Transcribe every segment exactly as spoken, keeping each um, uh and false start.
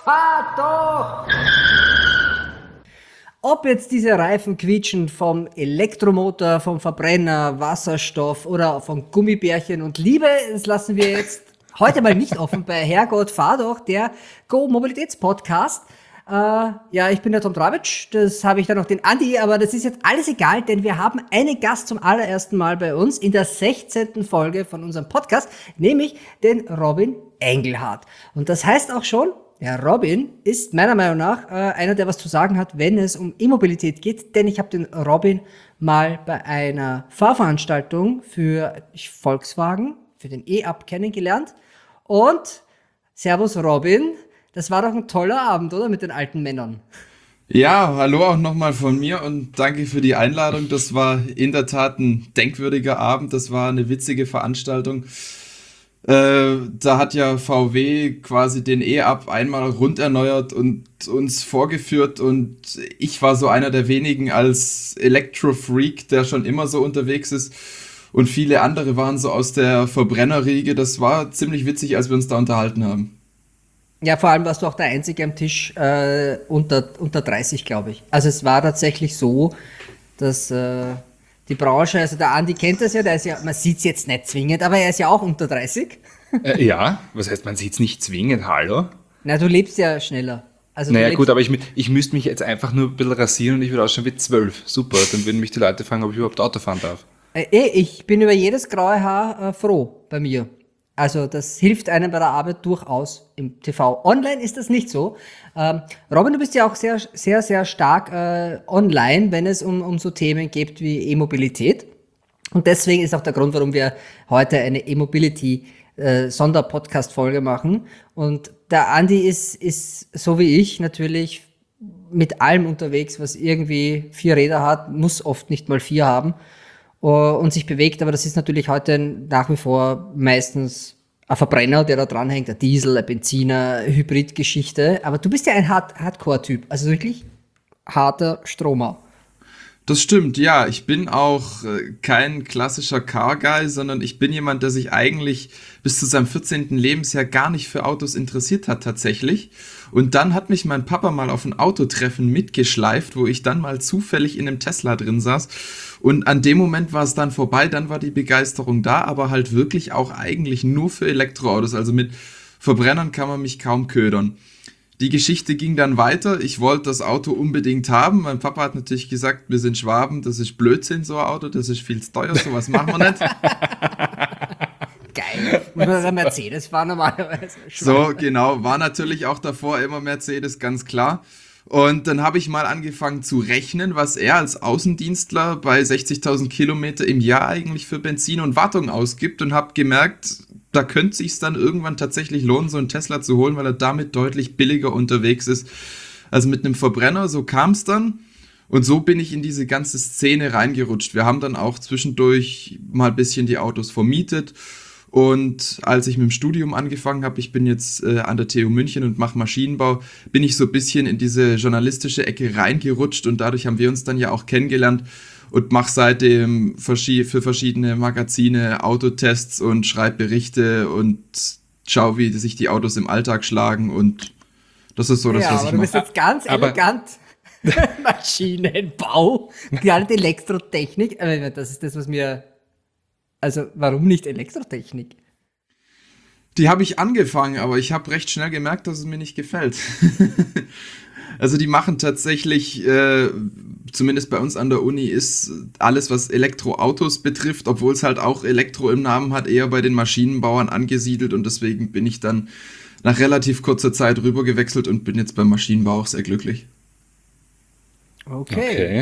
Fahr doch! Ob jetzt diese Reifen quietschen vom Elektromotor, vom Verbrenner, Wasserstoff oder von Gummibärchen und Liebe, das lassen wir jetzt heute mal nicht offen bei Herrgott, fahr doch, der Go-Mobilitäts-Podcast. Äh, ja, ich bin der Tom Trabitsch, das habe ich dann noch den Andi, aber das ist jetzt alles egal, denn wir haben einen Gast zum allerersten Mal bei uns in der sechzehnten Folge von unserem Podcast, nämlich den Robin Engelhardt. Und das heißt auch schon, der Robin ist meiner Meinung nach äh, einer, der was zu sagen hat, wenn es um E-Mobilität geht, denn ich habe den Robin mal bei einer Fahrveranstaltung für Volkswagen, für den E-Up kennengelernt. Und Servus Robin, das war doch ein toller Abend, oder, mit den alten Männern? Ja, hallo auch nochmal von mir und danke für die Einladung. Das war in der Tat ein denkwürdiger Abend, das war eine witzige Veranstaltung. Äh, da hat ja V W quasi den E-Up einmal rund erneuert und uns vorgeführt und ich war so einer der wenigen als Elektro-Freak, der schon immer so unterwegs ist und viele andere waren so aus der Verbrennerriege. Das war ziemlich witzig, als wir uns da unterhalten haben. Ja, vor allem warst du auch der Einzige am Tisch äh, unter, unter dreißig, glaube ich. Also es war tatsächlich so, dass äh, die Branche, also der Andi kennt das ja, der ist ja, man sieht es jetzt nicht zwingend, aber er ist ja auch unter dreißig. Äh, ja, was heißt, man sieht es nicht zwingend, hallo? Na, du lebst ja schneller. Also naja gut, aber ich, ich müsste mich jetzt einfach nur ein bisschen rasieren und ich würde ausschauen wie zwölf. Super, dann würden mich die Leute fragen, ob ich überhaupt Auto fahren darf. Äh, ich bin über jedes graue Haar äh, froh bei mir. Also das hilft einem bei der Arbeit durchaus im T V. Online ist das nicht so. Ähm, Robin, du bist ja auch sehr, sehr, sehr stark äh, online, wenn es um, um so Themen geht wie E-Mobilität. Und deswegen ist auch der Grund, warum wir heute eine E-Mobility äh, Sonderpodcast-Folge machen. Und der Andi ist, ist so wie ich natürlich mit allem unterwegs, was irgendwie vier Räder hat, muss oft nicht mal vier haben. Und sich bewegt, aber das ist natürlich heute nach wie vor meistens ein Verbrenner, der da dranhängt, ein Diesel, ein Benziner, Hybrid-Geschichte. Aber du bist ja ein Hard- Hardcore-Typ, also wirklich harter Stromer. Das stimmt, ja. Ich bin auch äh, kein klassischer Car-Guy, sondern ich bin jemand, der sich eigentlich bis zu seinem vierzehnten Lebensjahr gar nicht für Autos interessiert hat tatsächlich. Und dann hat mich mein Papa mal auf ein Autotreffen mitgeschleift, wo ich dann mal zufällig in einem Tesla drin saß. Und an dem Moment war es dann vorbei, dann war die Begeisterung da, aber halt wirklich auch eigentlich nur für Elektroautos. Also mit Verbrennern kann man mich kaum ködern. Die Geschichte ging dann weiter. Ich wollte das Auto unbedingt haben. Mein Papa hat natürlich gesagt, wir sind Schwaben, das ist Blödsinn, so ein Auto, das ist viel zu teuer, sowas machen wir nicht. Geil. Muss man ein Mercedes fahren normalerweise. So, genau. War natürlich auch davor immer Mercedes, ganz klar. Und dann habe ich mal angefangen zu rechnen, was er als Außendienstler bei sechzigtausend Kilometer im Jahr eigentlich für Benzin und Wartung ausgibt und habe gemerkt, da könnte es sich dann irgendwann tatsächlich lohnen, so einen Tesla zu holen, weil er damit deutlich billiger unterwegs ist als mit einem Verbrenner. So kam es dann und so bin ich in diese ganze Szene reingerutscht. Wir haben dann auch zwischendurch mal ein bisschen die Autos vermietet und als ich mit dem Studium angefangen habe, ich bin jetzt äh, an der T U München und mache Maschinenbau, bin ich so ein bisschen in diese journalistische Ecke reingerutscht und dadurch haben wir uns dann ja auch kennengelernt. Und mache seitdem für verschiedene Magazine Autotests und schreibe Berichte und schaue, wie sich die Autos im Alltag schlagen. Und das ist so das, ja, was ich mache. Aber du bist jetzt ganz aber elegant. Maschinenbau, gar nicht Elektrotechnik. Das ist das, was mir... Also, warum nicht Elektrotechnik? Die habe ich angefangen, aber ich habe recht schnell gemerkt, dass es mir nicht gefällt. Also die machen tatsächlich, äh, zumindest bei uns an der Uni, ist alles, was Elektroautos betrifft, obwohl es halt auch Elektro im Namen hat, eher bei den Maschinenbauern angesiedelt und deswegen bin ich dann nach relativ kurzer Zeit rübergewechselt und bin jetzt beim Maschinenbau auch sehr glücklich. Okay. okay.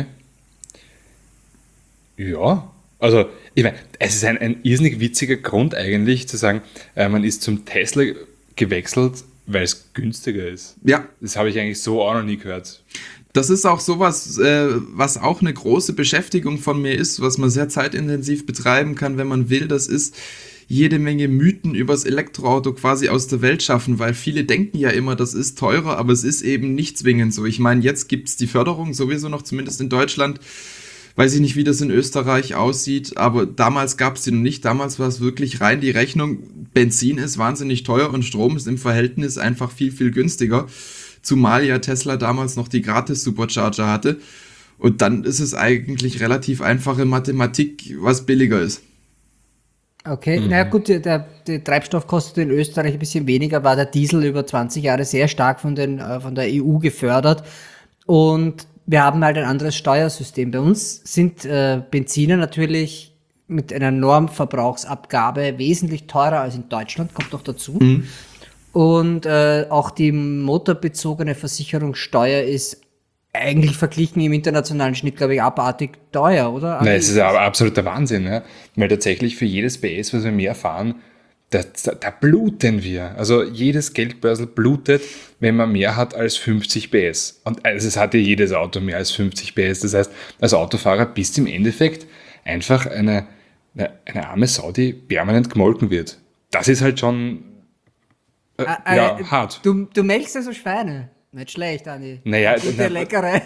Ja, also ich meine, es ist ein, ein irrsinnig witziger Grund eigentlich zu sagen, äh, man ist zum Tesla gewechselt, weil es günstiger ist. Ja. Das habe ich eigentlich so auch noch nie gehört. Das ist auch sowas, äh, was auch eine große Beschäftigung von mir ist, was man sehr zeitintensiv betreiben kann, wenn man will. Das ist jede Menge Mythen übers Elektroauto quasi aus der Welt schaffen, weil viele denken ja immer, das ist teurer, aber es ist eben nicht zwingend so. Ich meine, jetzt gibt es die Förderung sowieso noch, zumindest in Deutschland. Weiß ich nicht, wie das in Österreich aussieht, aber damals gab es die noch nicht. Damals war es wirklich rein die Rechnung, Benzin ist wahnsinnig teuer und Strom ist im Verhältnis einfach viel, viel günstiger. Zumal ja Tesla damals noch die Gratis-Supercharger hatte. Und dann ist es eigentlich relativ einfache Mathematik, was billiger ist. Okay, naja gut, der, der, der Treibstoff kostet in Österreich ein bisschen weniger, war der Diesel über zwanzig Jahre sehr stark von, den, äh, von der E U gefördert und wir haben halt ein anderes Steuersystem. Bei uns sind äh, Benziner natürlich mit einer Normverbrauchsabgabe wesentlich teurer als in Deutschland, kommt noch dazu. Mhm. Und äh, auch die motorbezogene Versicherungssteuer ist eigentlich verglichen im internationalen Schnitt, glaube ich, abartig teuer, oder? Nein, es ist aber absoluter Wahnsinn, ja? Weil tatsächlich für jedes P S, was wir mehr fahren, da, da, da bluten wir. Also jedes Geldbörsel blutet, wenn man mehr hat als fünfzig P S. Und also es hat ja jedes Auto mehr als fünfzig P S. Das heißt, als Autofahrer bist du im Endeffekt einfach eine, eine, eine arme Sau, die permanent gemolken wird. Das ist halt schon äh, Äh, ja, äh, hart. Du, du melkst also Schweine. Nicht schlecht, Andi. Naja, Gute, na- leckere.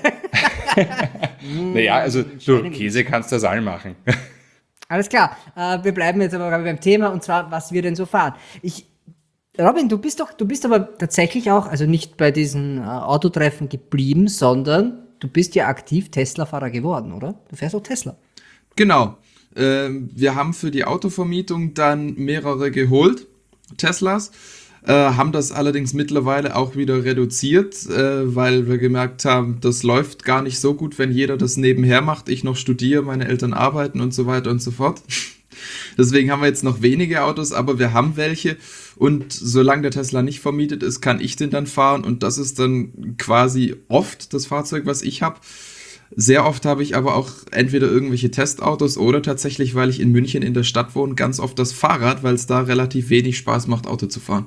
Naja, also du, Käse kannst du das all machen. Alles klar. Äh, wir bleiben jetzt aber beim Thema und zwar, was wir denn so fahren. Ich, Robin, du bist doch, du bist aber tatsächlich auch, also nicht bei diesen äh, Autotreffen geblieben, sondern du bist ja aktiv Tesla-Fahrer geworden, oder? Du fährst auch Tesla. Genau. Ähm, wir haben für die Autovermietung dann mehrere geholt, Teslas. Äh, haben das allerdings mittlerweile auch wieder reduziert, äh, weil wir gemerkt haben, das läuft gar nicht so gut, wenn jeder das nebenher macht. Ich noch studiere, meine Eltern arbeiten und so weiter und so fort. Deswegen haben wir jetzt noch wenige Autos, aber wir haben welche. Und solange der Tesla nicht vermietet ist, kann ich den dann fahren. Und das ist dann quasi oft das Fahrzeug, was ich habe. Sehr oft habe ich aber auch entweder irgendwelche Testautos oder tatsächlich, weil ich in München in der Stadt wohne, ganz oft das Fahrrad, weil es da relativ wenig Spaß macht, Auto zu fahren.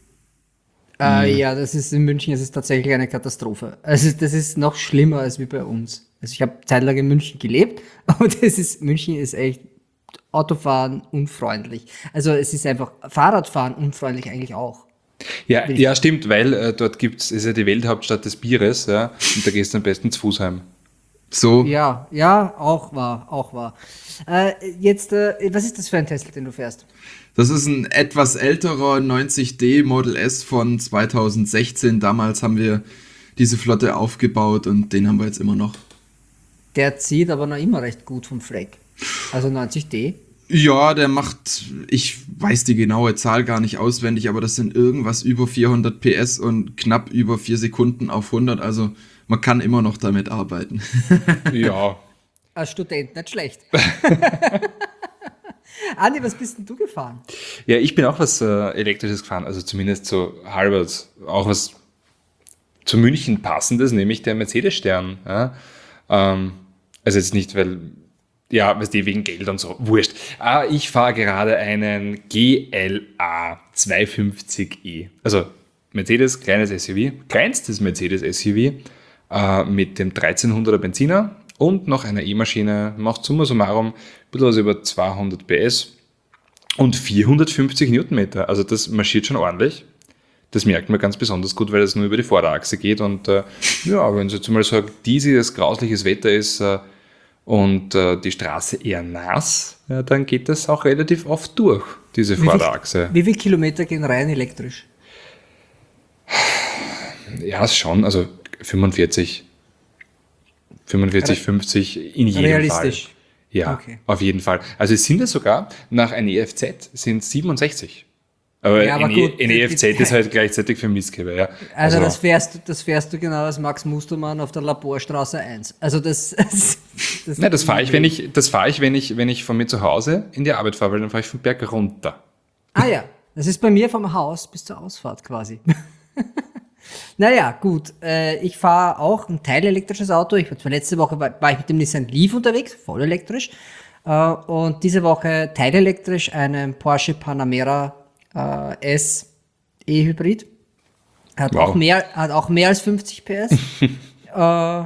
Äh, ja, das ist in München, das ist tatsächlich eine Katastrophe. Also das ist noch schlimmer als wie bei uns. Also ich habe zeitlang in München gelebt, aber das ist, München ist echt Autofahren unfreundlich. Also es ist einfach Fahrradfahren unfreundlich eigentlich auch. Ja, ja, stimmt, weil äh, dort gibt's, ist ja die Welthauptstadt des Bieres, ja, und da gehst du am besten zu Fuß heim. So, Ja, ja, auch wahr, auch wahr. Äh, jetzt, äh, was ist das für ein Tesla, den du fährst? das ist ein etwas älterer neunzig D Model S von zweitausendsechzehn. Damals haben wir diese Flotte aufgebaut und den haben wir jetzt immer noch. Der zieht aber noch immer recht gut vom Fleck. Also neunzig D. Ja, der macht, ich weiß die genaue Zahl gar nicht auswendig, aber das sind irgendwas über vierhundert P S und knapp über vier Sekunden auf hundert. Also man kann immer noch damit arbeiten. Ja, Als Student nicht schlecht. Andi, was bist denn du gefahren? ja, ich bin auch was äh, Elektrisches gefahren, also zumindest so halbwegs, auch was zu München passendes, nämlich der Mercedes-Stern. Ja? Ähm, also jetzt nicht, weil, ja, weißt du, wegen Geld und so, wurscht. Ah, ich fahre gerade einen G L A zweihundertfünfzig e, also Mercedes, kleines S U V, kleinstes Mercedes S U V äh, mit dem dreizehnhunderter Benziner und noch einer E-Maschine, macht summa summarum ein bisschen was über zweihundert P S und vierhundertfünfzig Newtonmeter. Also das marschiert schon ordentlich. Das merkt man ganz besonders gut, weil es nur über die Vorderachse geht. Und äh, ja, wenn es jetzt mal so ein dieses grausliches Wetter ist äh, und äh, die Straße eher nass, ja, dann geht das auch relativ oft durch, diese Vorderachse. Wie viele Kilometer gehen rein elektrisch? Ja, schon, also fünfundvierzig, fünfundvierzig, fünfzig in jedem Realistisch. Fall. Ja, Okay. auf jeden Fall. Also es sind es sogar, nach N E F Z sind siebenundsechzig. Aber, Ja, aber N E- gut, N E F Z die- ist halt gleichzeitig für Missgeber, ja. Also, das fährst du, das fährst du genau als Max Mustermann auf der Laborstraße eins. Also das, das, das, Nein, das fahre ich, wenn ich, das fahre ich, wenn ich, wenn ich von mir zu Hause in die Arbeit fahre, weil dann fahre ich vom Berg runter. Ah ja, das ist bei mir vom Haus bis zur Ausfahrt quasi. Naja, gut. Äh, ich fahre auch ein teilelektrisches Auto. Ich war zwar letzte Woche war, war ich mit dem Nissan Leaf unterwegs, voll elektrisch. Äh, und diese Woche teilelektrisch einen Porsche Panamera äh, S E-Hybrid. Hat, Wow. auch mehr, hat auch mehr als fünfzig P S. äh,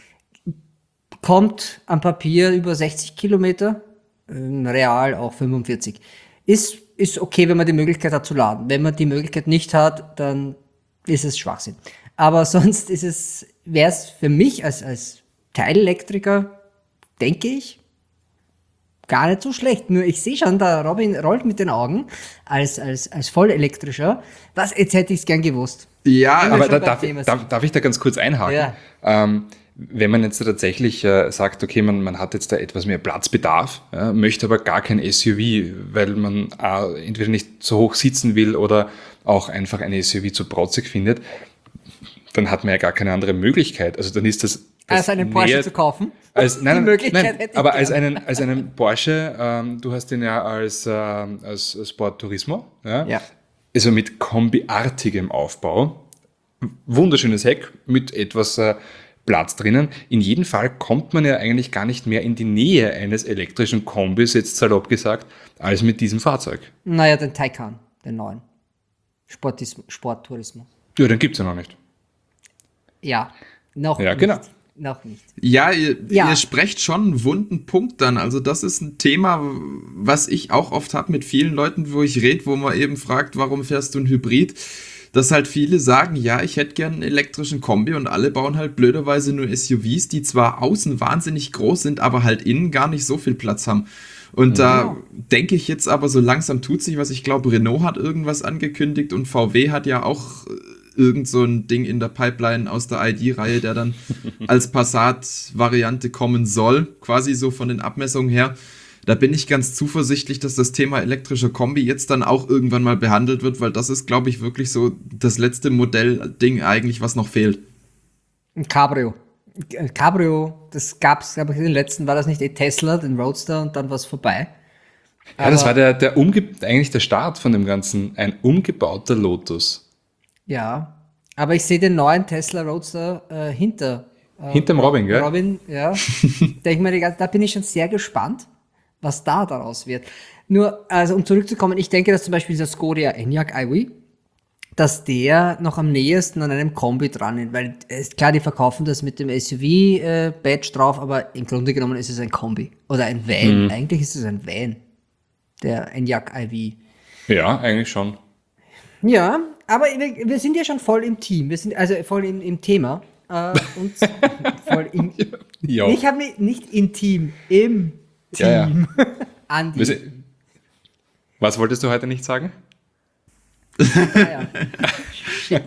kommt am Papier über sechzig Kilometer, ähm, real auch fünfundvierzig. Ist, ist okay, wenn man die Möglichkeit hat zu laden. Wenn man die Möglichkeit nicht hat, dann ist es Schwachsinn. Aber sonst ist es, wäre es für mich als, als Teilelektriker denke ich, gar nicht so schlecht. Nur ich sehe schon, der Robin rollt mit den Augen als, als, als Vollelektrischer. Was, jetzt hätte ich es gern gewusst. Ja, Wenn wir Aber schon da, beim darf, Thema ich- sind. darf, darf ich da ganz kurz einhaken? Ja. Ähm, wenn man jetzt tatsächlich äh, sagt, okay, man, man hat jetzt da etwas mehr Platzbedarf, ja, möchte aber gar kein S U V, weil man äh, entweder nicht so hoch sitzen will oder auch einfach ein S U V zu protzig findet, dann hat man ja gar keine andere Möglichkeit. Also dann ist das, das Also einen Porsche näher- zu kaufen. als, nein, Die nein, Möglichkeit nein, hätte ich aber gern. als einen, als einen Porsche, ähm, du hast den ja als, ähm, als Sport Turismo, ja? Ja. Also mit kombiartigem Aufbau, wunderschönes Heck mit etwas äh, Platz drinnen. In jedem Fall kommt man ja eigentlich gar nicht mehr in die Nähe eines elektrischen Kombis, jetzt salopp gesagt, als mit diesem Fahrzeug. Naja, den Taycan, den neuen. Sportis- Sporttourismus. Ja, den gibt's ja noch nicht. Ja, noch Ja, nicht. genau. Noch nicht. Ja, ihr, Ja. ihr sprecht schon einen wunden Punkt dann. Also das ist ein Thema, was ich auch oft habe mit vielen Leuten, wo ich rede, wo man eben fragt, warum fährst du ein Hybrid? Dass halt viele sagen, ja, ich hätte gern einen elektrischen Kombi und alle bauen halt blöderweise nur S U Vs, die zwar außen wahnsinnig groß sind, aber halt innen gar nicht so viel Platz haben. Und da denke ich jetzt aber, so langsam tut sich was. Ich glaube, Renault hat irgendwas angekündigt und V W hat ja auch äh, irgend so ein Ding in der Pipeline aus der I D-Reihe, der dann als Passat-Variante kommen soll, quasi so von den Abmessungen her. Da bin ich ganz zuversichtlich, dass das Thema elektrischer Kombi jetzt dann auch irgendwann mal behandelt wird, weil das ist, glaube ich, wirklich so das letzte Modellding eigentlich, was noch fehlt. Ein Cabrio. Ein Cabrio, das gab's, glaube ich, in den letzten, war das nicht eh Tesla, den Roadster und dann war es vorbei. Ja, das Aber- war der, der umge eigentlich der Start von dem Ganzen. Ein umgebauter Lotus. Ja, aber ich sehe den neuen Tesla Roadster äh, hinter äh, Hinterm Robin, gell? Robin, ja. Denk mir die ganze, da bin ich schon sehr gespannt, was da daraus wird. Nur, also um zurückzukommen, ich denke, dass zum Beispiel dieser Skoda Enyaq i V, dass der noch am nächsten an einem Kombi dran ist, weil es ist klar, die verkaufen das mit dem S U V-Badge drauf, aber im Grunde genommen ist es ein Kombi oder ein Van. Mhm. Eigentlich ist es ein Van, der Enyaq i V. Ja, eigentlich schon. Ja, aber wir, wir sind ja schon voll im Team. Wir sind also voll im, im Thema. Äh, und voll im. Ja. Ich habe mich nicht intim, im Team. Ja, ja. Andi. Wir sind- Was wolltest du heute nicht sagen? Ja, ja. Shit.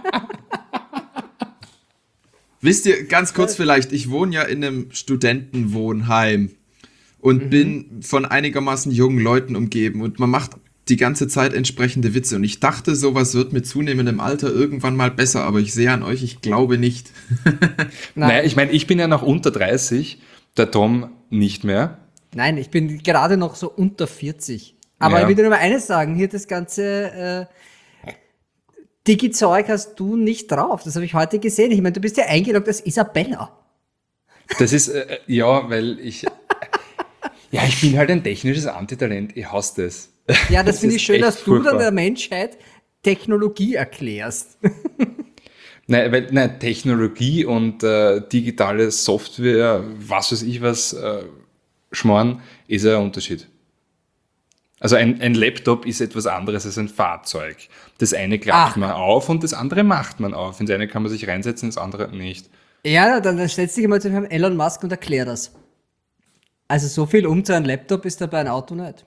Wisst ihr, ganz kurz vielleicht, ich wohne ja in einem Studentenwohnheim und bin von einigermaßen jungen Leuten umgeben und man macht die ganze Zeit entsprechende Witze und ich dachte, sowas wird mit zunehmendem Alter irgendwann mal besser, aber ich sehe an euch, ich glaube nicht. Nein, Naja, ich meine, ich bin ja noch unter dreißig, der Tom nicht mehr. nein, ich bin gerade noch so unter vierzig. Aber Ja. ich will dir nur mal eines sagen, hier das ganze äh, Digi-Zeug hast du nicht drauf. Das habe ich heute gesehen. Ich meine, du bist ja eingeloggt als Isabella. Das ist, äh, ja, weil ich, ja, ich bin halt ein technisches Antitalent, ich hasse das. Ja, das, Das finde ist ich schön, echt dass du dann furchtbar. der Menschheit Technologie erklärst. Nein, weil, nein, Technologie und äh, digitale Software, was weiß ich was, äh, Schmarrn, ist ein Unterschied. Also ein, ein Laptop ist etwas anderes als ein Fahrzeug. Das eine klappt Ach. man auf und das andere macht man auf. Ins eine kann man sich reinsetzen, ins andere nicht. Ja, dann, dann setz dich mal zu Herrn Elon Musk und erklär das. Also so viel um zu einem Laptop ist da bei einem Auto nicht.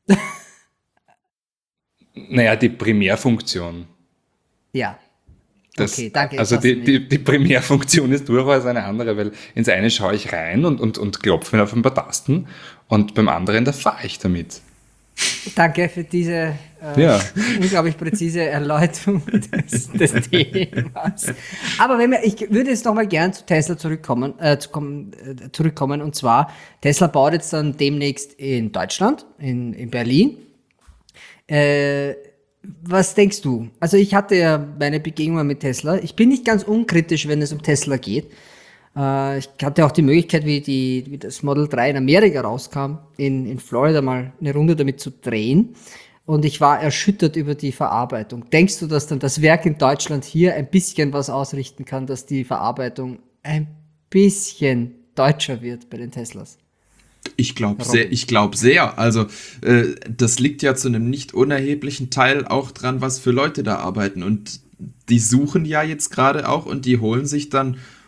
Naja, die Primärfunktion. Ja. Das, Okay, danke, Also jetzt die, hast du die, die Primärfunktion ist durchaus eine andere, weil ins eine schaue ich rein und, und, und klopfe mir auf ein paar Tasten und beim anderen, da fahre ich damit. Danke für diese äh, Ja. unglaublich präzise Erläuterung des, des Themas. Aber wenn wir, ich würde jetzt noch mal gern zu Tesla zurückkommen, äh, zu kommen, äh, zurückkommen. Und zwar, Tesla baut jetzt dann demnächst in Deutschland, in, in Berlin. Äh, was denkst du? Also ich hatte ja meine Begegnungen mit Tesla. Ich bin nicht ganz unkritisch, wenn es um Tesla geht. Äh, ich hatte auch die Möglichkeit, wie, die, wie das Model drei in Amerika rauskam, in, in Florida mal eine Runde damit zu drehen. Und ich war erschüttert über die Verarbeitung. Denkst du, dass dann das Werk in Deutschland hier ein bisschen was ausrichten kann, dass die Verarbeitung ein bisschen deutscher wird bei den Teslas? Ich glaube sehr, ich glaube sehr. Also äh, das liegt ja zu einem nicht unerheblichen Teil auch dran, was für Leute da arbeiten. Und die suchen ja jetzt gerade auch und die holen sich dann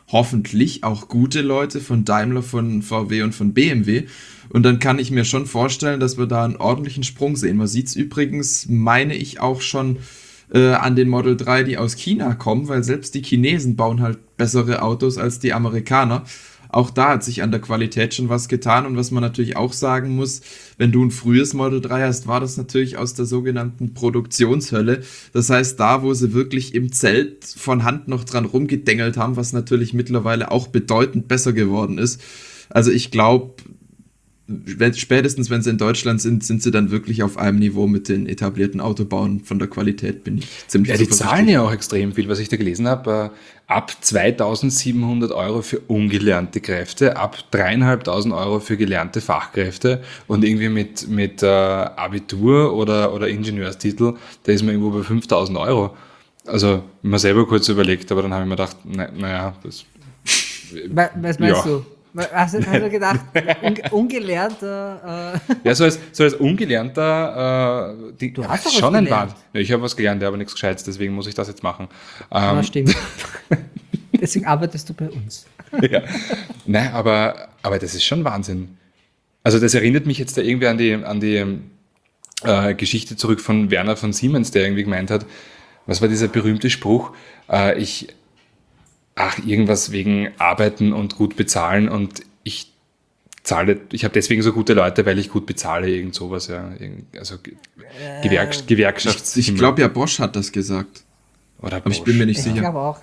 hoffentlich auch gute Leute von Daimler, von V W und von B M W. Und dann kann ich mir schon vorstellen, dass wir da einen ordentlichen Sprung sehen. Man sieht es übrigens, meine ich, auch schon äh, an den Model drei, die aus China kommen, weil selbst die Chinesen bauen halt bessere Autos als die Amerikaner. Auch da hat sich an der Qualität schon was getan. Und was man natürlich auch sagen muss, wenn du ein frühes Model drei hast, war das natürlich aus der sogenannten Produktionshölle. Das heißt, da, wo sie wirklich im Zelt von Hand noch dran rumgedengelt haben, was natürlich mittlerweile auch bedeutend besser geworden ist. Also ich glaube, wenn, spätestens wenn sie in Deutschland sind, sind sie dann wirklich auf einem Niveau mit den etablierten Autobauern. Von der Qualität bin ich ziemlich Ja, die zahlen ja auch extrem viel, was ich da gelesen habe. Ab zweitausendsiebenhundert Euro für ungelernte Kräfte, ab dreieinhalbtausend Euro für gelernte Fachkräfte und irgendwie mit, mit äh, Abitur oder, oder Ingenieurstitel, da ist man irgendwo bei fünftausend Euro. Also, mir selber kurz überlegt, aber dann habe ich mir gedacht, na, naja, das... Was meinst ja. du? Hast du, hast du gedacht, un, ungelernter... Äh Ja, so als, so als Ungelernter, äh, die, Du hast doch schon was ein gelernt. Wahnsinn. Ja, ich habe was gelernt, aber nichts Gescheites, deswegen muss ich das jetzt machen. Ja, Ähm, stimmt. Deswegen arbeitest du bei uns. ja. Nein, aber, aber das ist schon Wahnsinn. Also das erinnert mich jetzt da irgendwie an die, an die äh, Geschichte zurück von Werner von Siemens, der irgendwie gemeint hat, was war dieser berühmte Spruch, äh, ich... ach, irgendwas wegen Arbeiten und gut bezahlen und ich zahle, ich habe deswegen so gute Leute, weil ich gut bezahle, irgend sowas, ja. Also Gewerks Äh, Gewerkschafts... Ich, ich glaube ja, Bosch hat das gesagt. Oder Aber ich bin mir nicht Ich sicher. glaube auch.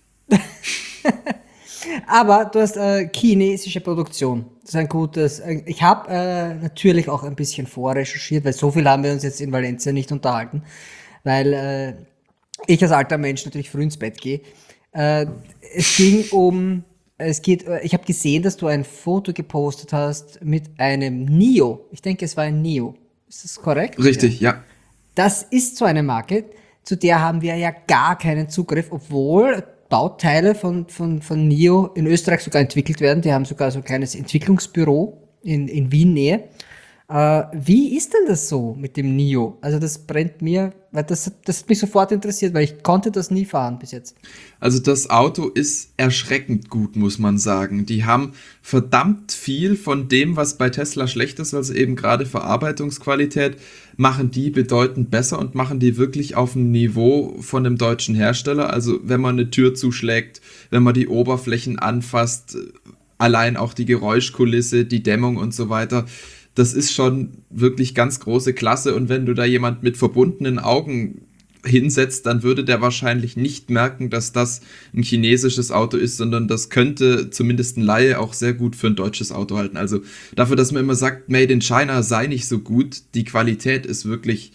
Aber du hast äh, chinesische Produktion. Das ist ein gutes. Äh, ich habe äh, natürlich auch ein bisschen vorrecherchiert, weil so viel haben wir uns jetzt in Valencia nicht unterhalten, weil äh, ich als alter Mensch natürlich früh ins Bett gehe. Äh, es ging um, es geht, äh, ich habe gesehen, dass du ein Foto gepostet hast mit einem Nio. Ich denke, es war ein Nio. Ist das korrekt? Richtig, ja. Das ist so eine Marke, zu der haben wir ja gar keinen Zugriff, obwohl Bauteile von, von, von Nio in Österreich sogar entwickelt werden. Die haben sogar so ein kleines Entwicklungsbüro in, in Wien-Nähe. Äh, wie ist denn das so mit dem Nio? Also das brennt mir, weil das, das hat mich sofort interessiert, weil ich konnte das nie fahren bis jetzt. Also das Auto ist erschreckend gut, muss man sagen. Die haben verdammt viel von dem, was bei Tesla schlecht ist, also eben gerade Verarbeitungsqualität, machen die bedeutend besser und machen die wirklich auf dem Niveau von einem deutschen Hersteller. Also wenn man eine Tür zuschlägt, wenn man die Oberflächen anfasst, allein auch die Geräuschkulisse, die Dämmung und so weiter, das ist schon wirklich ganz große Klasse. Und wenn du da jemand mit verbundenen Augen hinsetzt, dann würde der wahrscheinlich nicht merken, dass das ein chinesisches Auto ist, sondern das könnte zumindest ein Laie auch sehr gut für ein deutsches Auto halten. Also dafür, dass man immer sagt, Made in China sei nicht so gut, die Qualität ist wirklich,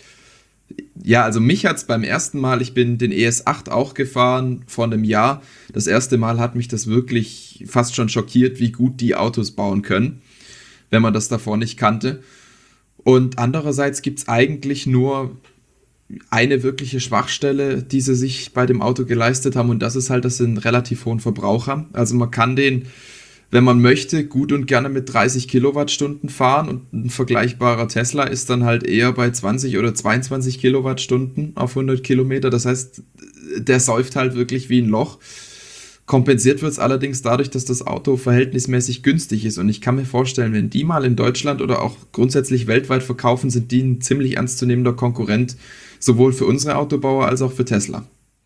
ja, also mich hat's beim ersten Mal, ich bin den E S acht auch gefahren vor einem Jahr, das erste Mal hat mich das wirklich fast schon schockiert, wie gut die Autos bauen können, wenn man das davor nicht kannte. Und andererseits gibt's eigentlich nur eine wirkliche Schwachstelle, die sie sich bei dem Auto geleistet haben, und das ist halt, dass sie einen relativ hohen Verbrauch haben. Also man kann den, wenn man möchte, gut und gerne mit dreißig Kilowattstunden fahren, und ein vergleichbarer Tesla ist dann halt eher bei zwanzig oder zweiundzwanzig Kilowattstunden auf hundert Kilometer. Das heißt, der säuft halt wirklich wie ein Loch. Kompensiert wird es allerdings dadurch, dass das Auto verhältnismäßig günstig ist, und ich kann mir vorstellen, wenn die mal in Deutschland oder auch grundsätzlich weltweit verkaufen, sind die ein ziemlich ernstzunehmender Konkurrent, sowohl für unsere Autobauer als auch für Tesla.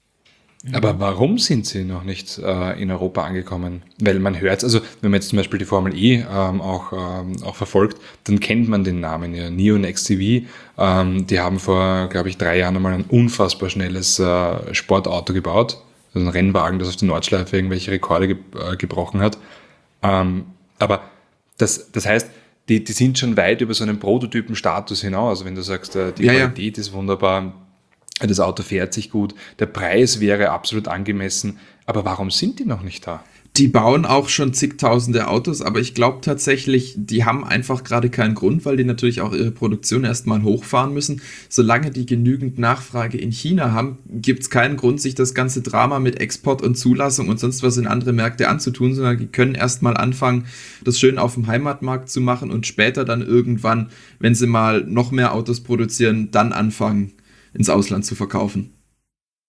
Aber warum sind sie noch nicht äh, in Europa angekommen? Weil man hört, also wenn man jetzt zum Beispiel die Formel E ähm, auch, ähm, auch verfolgt, dann kennt man den Namen ja. Nio und X C V, ähm, die haben vor, glaube ich, drei Jahren einmal ein unfassbar schnelles äh, Sportauto gebaut. Also ein Rennwagen, das auf der Nordschleife irgendwelche Rekorde ge äh, gebrochen hat. Ähm, aber das, das heißt, die, die sind schon weit über so einen Prototypen-Status hinaus. Also wenn du sagst, äh, die Ja, ja. Qualität ist wunderbar, das Auto fährt sich gut, der Preis wäre absolut angemessen. Aber warum sind die noch nicht da? Die bauen auch schon zigtausende Autos, aber ich glaube tatsächlich, die haben einfach gerade keinen Grund, weil die natürlich auch ihre Produktion erstmal hochfahren müssen. Solange die genügend Nachfrage in China haben, gibt es keinen Grund, sich das ganze Drama mit Export und Zulassung und sonst was in andere Märkte anzutun, sondern die können erstmal anfangen, das schön auf dem Heimatmarkt zu machen und später dann irgendwann, wenn sie mal noch mehr Autos produzieren, dann anfangen, ins Ausland zu verkaufen.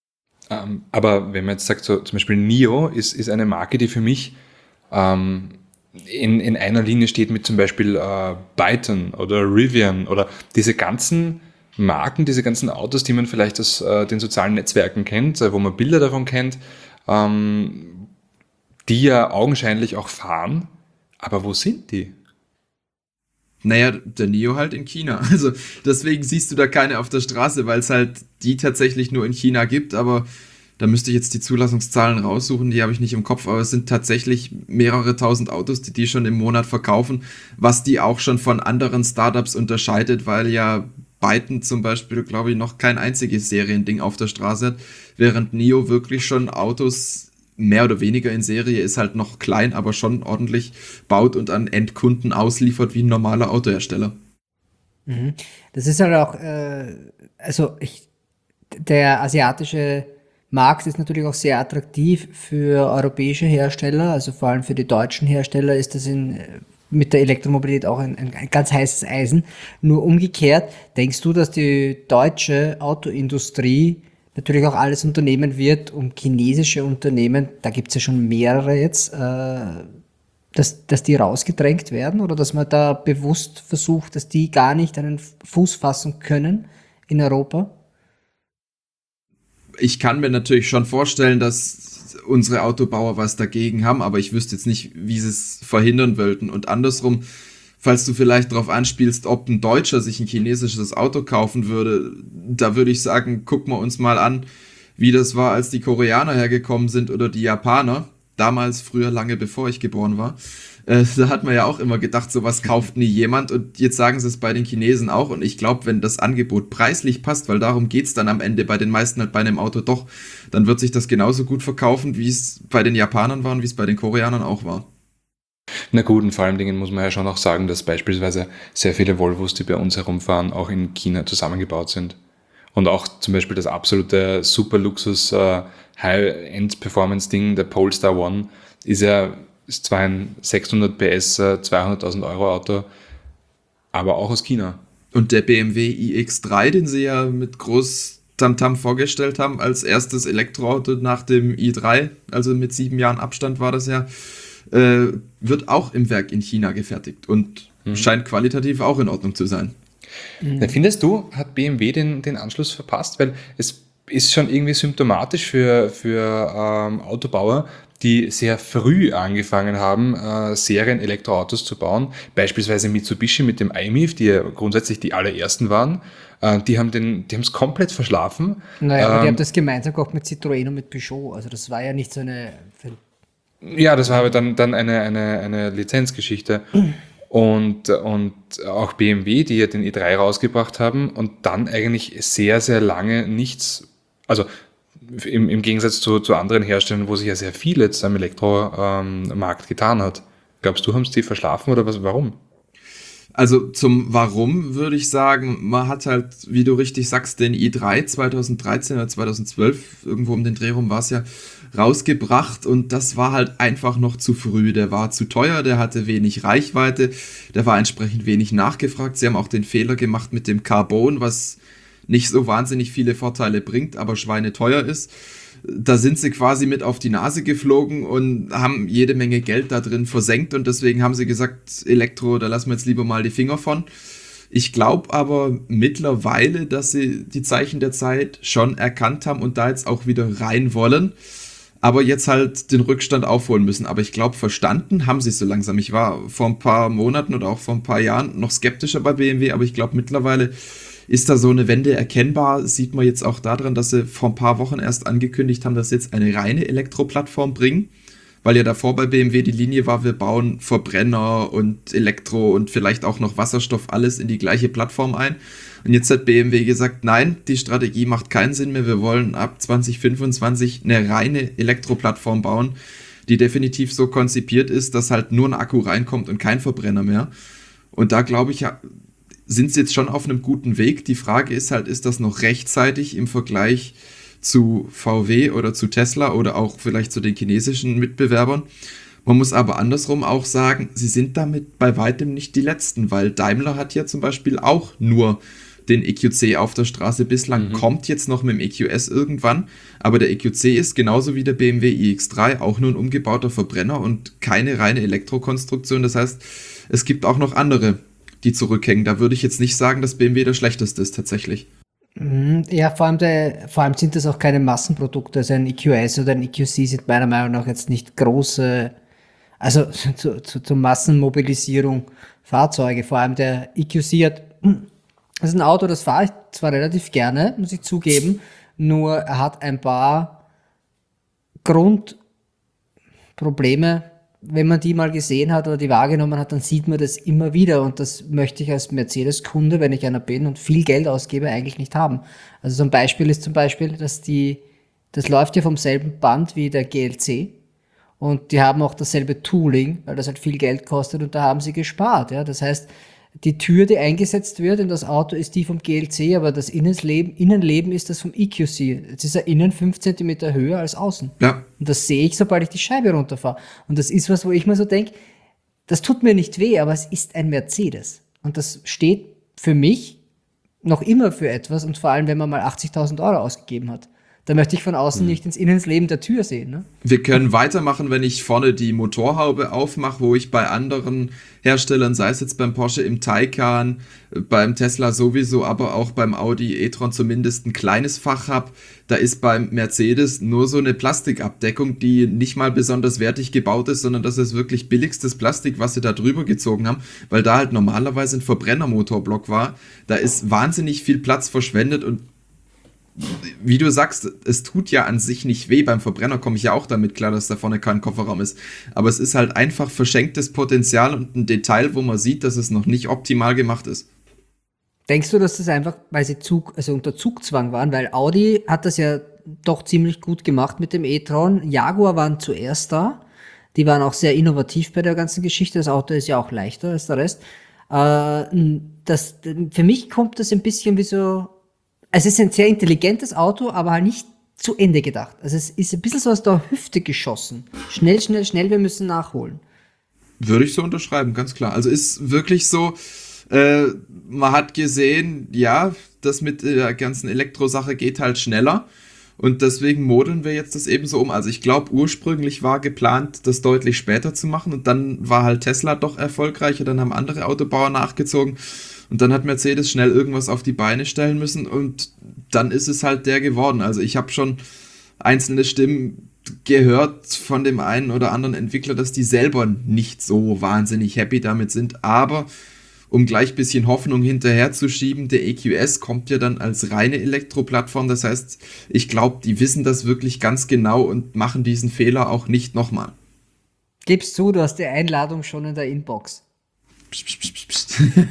Ähm, aber wenn man jetzt sagt, so zum Beispiel NIO ist, ist eine Marke, die für mich ähm, in, in einer Linie steht mit zum Beispiel äh, Byton oder Rivian oder diese ganzen Marken, diese ganzen Autos, die man vielleicht aus äh, den sozialen Netzwerken kennt, äh, wo man Bilder davon kennt, ähm, die ja augenscheinlich auch fahren. Aber wo sind die? Naja, der Nio halt in China. Also deswegen siehst du da keine auf der Straße, weil es halt die tatsächlich nur in China gibt. Aber da müsste ich jetzt die Zulassungszahlen raussuchen, die habe ich nicht im Kopf. Aber es sind tatsächlich mehrere tausend Autos, die die schon im Monat verkaufen, was die auch schon von anderen Startups unterscheidet, weil ja Byton zum Beispiel, glaube ich, noch kein einziges Seriending auf der Straße hat, während Nio wirklich schon Autos mehr oder weniger in Serie ist, halt noch klein, aber schon ordentlich baut und an Endkunden ausliefert wie ein normaler Autohersteller. Mhm. Das ist halt auch, äh, also ich, der asiatische Markt ist natürlich auch sehr attraktiv für europäische Hersteller, also vor allem für die deutschen Hersteller ist das in, äh, mit der Elektromobilität auch ein, ein, ein ganz heißes Eisen. Nur umgekehrt, denkst du, dass die deutsche Autoindustrie natürlich auch alles unternehmen wird, um chinesische Unternehmen, da gibt es ja schon mehrere jetzt, äh, dass, dass die rausgedrängt werden oder dass man da bewusst versucht, dass die gar nicht einen Fuß fassen können in Europa? Ich kann mir natürlich schon vorstellen, dass unsere Autobauer was dagegen haben, aber ich wüsste jetzt nicht, wie sie es verhindern wollten. Und andersrum, falls du vielleicht darauf anspielst, ob ein Deutscher sich ein chinesisches Auto kaufen würde, da würde ich sagen, gucken wir uns mal an, wie das war, als die Koreaner hergekommen sind oder die Japaner. Damals, früher, lange bevor ich geboren war. Äh, da hat man ja auch immer gedacht, sowas kauft nie jemand. Und jetzt sagen sie es bei den Chinesen auch. Und ich glaube, wenn das Angebot preislich passt, weil darum geht's dann am Ende bei den meisten halt bei einem Auto doch, dann wird sich das genauso gut verkaufen, wie es bei den Japanern war und wie es bei den Koreanern auch war. Na gut, und vor allen Dingen muss man ja schon auch sagen, dass beispielsweise sehr viele Volvos, die bei uns herumfahren, auch in China zusammengebaut sind. Und auch zum Beispiel das absolute Super-Luxus äh, High-End-Performance-Ding, der Polestar One, ist ja ist zwar ein sechshundert P S, äh, zweihunderttausend Euro Auto, aber auch aus China. Und der B M W i X drei, den sie ja mit groß Tamtam vorgestellt haben, als erstes Elektroauto nach dem i drei, also mit sieben Jahren Abstand war das ja, äh, wird auch im Werk in China gefertigt und mhm. scheint qualitativ auch in Ordnung zu sein. Mhm. Na, findest du, hat B M W den, den Anschluss verpasst? Weil es ist schon irgendwie symptomatisch für, für ähm, Autobauer, die sehr früh angefangen haben, äh, Serien-Elektroautos zu bauen. Beispielsweise Mitsubishi mit dem i M I F, die ja grundsätzlich die allerersten waren. Äh, die haben den, die haben es komplett verschlafen. Naja, aber ähm, die haben das gemeinsam gemacht mit Citroën und mit Peugeot. Also das war ja nicht so eine... Ja, das war aber dann, dann eine, eine, eine Lizenzgeschichte. Und, und auch B M W, die ja den i drei rausgebracht haben und dann eigentlich sehr, sehr lange nichts, also im, im Gegensatz zu, zu anderen Herstellern, wo sich ja sehr viel jetzt am Elektromarkt ähm, getan hat. Glaubst du, haben es die verschlafen oder was? Warum? Also zum Warum würde ich sagen, man hat halt, wie du richtig sagst, den i drei zweitausenddreizehn oder zweitausendzwölf, irgendwo um den Dreh rum war es ja, rausgebracht und das war halt einfach noch zu früh. Der war zu teuer, der hatte wenig Reichweite, der war entsprechend wenig nachgefragt. Sie haben auch den Fehler gemacht mit dem Carbon, was nicht so wahnsinnig viele Vorteile bringt, aber schweineteuer ist. Da sind sie quasi mit auf die Nase geflogen und haben jede Menge Geld da drin versenkt und deswegen haben sie gesagt, Elektro, da lassen wir jetzt lieber mal die Finger von. Ich glaube aber mittlerweile, dass sie die Zeichen der Zeit schon erkannt haben und da jetzt auch wieder rein wollen, aber jetzt halt den Rückstand aufholen müssen. Aber ich glaube, verstanden haben sie es so langsam. Ich war vor ein paar Monaten oder auch vor ein paar Jahren noch skeptischer bei B M W, aber ich glaube mittlerweile ist da so eine Wende erkennbar, sieht man jetzt auch daran, dass sie vor ein paar Wochen erst angekündigt haben, dass sie jetzt eine reine Elektroplattform bringen, weil ja davor bei B M W die Linie war, wir bauen Verbrenner und Elektro und vielleicht auch noch Wasserstoff alles in die gleiche Plattform ein. Und jetzt hat B M W gesagt, nein, die Strategie macht keinen Sinn mehr, wir wollen ab zwanzig fünfundzwanzig eine reine Elektroplattform bauen, die definitiv so konzipiert ist, dass halt nur ein Akku reinkommt und kein Verbrenner mehr. Und da glaube ich, ja, sind sie jetzt schon auf einem guten Weg. Die Frage ist halt, ist das noch rechtzeitig im Vergleich zu V W oder zu Tesla oder auch vielleicht zu den chinesischen Mitbewerbern? Man muss aber andersrum auch sagen, sie sind damit bei weitem nicht die Letzten, weil Daimler hat ja zum Beispiel auch nur den E Q C auf der Straße. Bislang Mhm. kommt jetzt noch mit dem E Q S irgendwann, aber der E Q C ist genauso wie der B M W i X drei auch nur ein umgebauter Verbrenner und keine reine Elektrokonstruktion. Das heißt, es gibt auch noch andere, die zurückhängen. Da würde ich jetzt nicht sagen, dass B M W der schlechteste ist tatsächlich. Mhm. Ja, vor allem, der, vor allem sind das auch keine Massenprodukte. Also ein E Q S oder ein E Q C sind meiner Meinung nach jetzt nicht große, also zu, zu, zur Massenmobilisierung Fahrzeuge. Vor allem der E Q C hat, das ist ein Auto, das fahre ich zwar relativ gerne, muss ich zugeben, nur er hat ein paar Grundprobleme. Wenn man die mal gesehen hat oder die wahrgenommen hat, dann sieht man das immer wieder und das möchte ich als Mercedes-Kunde, wenn ich einer bin und viel Geld ausgebe, eigentlich nicht haben. Also so ein Beispiel ist zum Beispiel, dass die, das läuft ja vom selben Band wie der G L C und die haben auch dasselbe Tooling, weil das halt viel Geld kostet und da haben sie gespart. Ja? Das heißt, die Tür, die eingesetzt wird in das Auto, ist die vom G L C, aber das Innenleben, Innenleben ist das vom E Q C. Jetzt ist er innen fünf Zentimeter höher als außen. Ja. Und das sehe ich, sobald ich die Scheibe runterfahre. Und das ist was, wo ich mir so denke, das tut mir nicht weh, aber es ist ein Mercedes. Und das steht für mich noch immer für etwas und vor allem, wenn man mal achtzigtausend Euro ausgegeben hat. Da möchte ich von außen Mhm. nicht ins Innenleben der Tür sehen. Ne? Wir können weitermachen, wenn ich vorne die Motorhaube aufmache, wo ich bei anderen Herstellern, sei es jetzt beim Porsche im Taycan, beim Tesla sowieso, aber auch beim Audi e-tron zumindest ein kleines Fach habe. Da ist beim Mercedes nur so eine Plastikabdeckung, die nicht mal besonders wertig gebaut ist, sondern das ist wirklich billigstes Plastik, was sie da drüber gezogen haben, weil da halt normalerweise ein Verbrennermotorblock war. Da ist wahnsinnig viel Platz verschwendet und wie du sagst, es tut ja an sich nicht weh. Beim Verbrenner komme ich ja auch damit klar, dass da vorne kein Kofferraum ist. Aber es ist halt einfach verschenktes Potenzial und ein Detail, wo man sieht, dass es noch nicht optimal gemacht ist. Denkst du, dass das einfach, weil sie Zug, also unter Zugzwang waren? Weil Audi hat das ja doch ziemlich gut gemacht mit dem e-tron. Jaguar waren zuerst da. Die waren auch sehr innovativ bei der ganzen Geschichte. Das Auto ist ja auch leichter als der Rest. Äh, das, für mich kommt das ein bisschen wie so, es ist ein sehr intelligentes Auto, aber halt nicht zu Ende gedacht. Also es ist ein bisschen so aus der Hüfte geschossen. Schnell, schnell, schnell, wir müssen nachholen. Würde ich so unterschreiben, ganz klar. Also ist wirklich so, äh, man hat gesehen, ja, das mit der ganzen Elektrosache geht halt schneller. Und deswegen modeln wir jetzt das eben so um. Also ich glaube, ursprünglich war geplant, das deutlich später zu machen. Und dann war halt Tesla doch erfolgreicher. Dann haben andere Autobauer nachgezogen. Und dann hat Mercedes schnell irgendwas auf die Beine stellen müssen und dann ist es halt der geworden. Also ich habe schon einzelne Stimmen gehört von dem einen oder anderen Entwickler, dass die selber nicht so wahnsinnig happy damit sind. Aber um gleich ein bisschen Hoffnung hinterherzuschieben, der E Q S kommt ja dann als reine Elektroplattform. Das heißt, ich glaube, die wissen das wirklich ganz genau und machen diesen Fehler auch nicht nochmal. Gib's zu, du hast die Einladung schon in der Inbox. Psst, psst, psst, psst.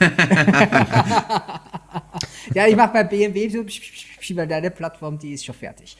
Ja, ich mache bei B M W so, weil deine Plattform, die ist schon fertig.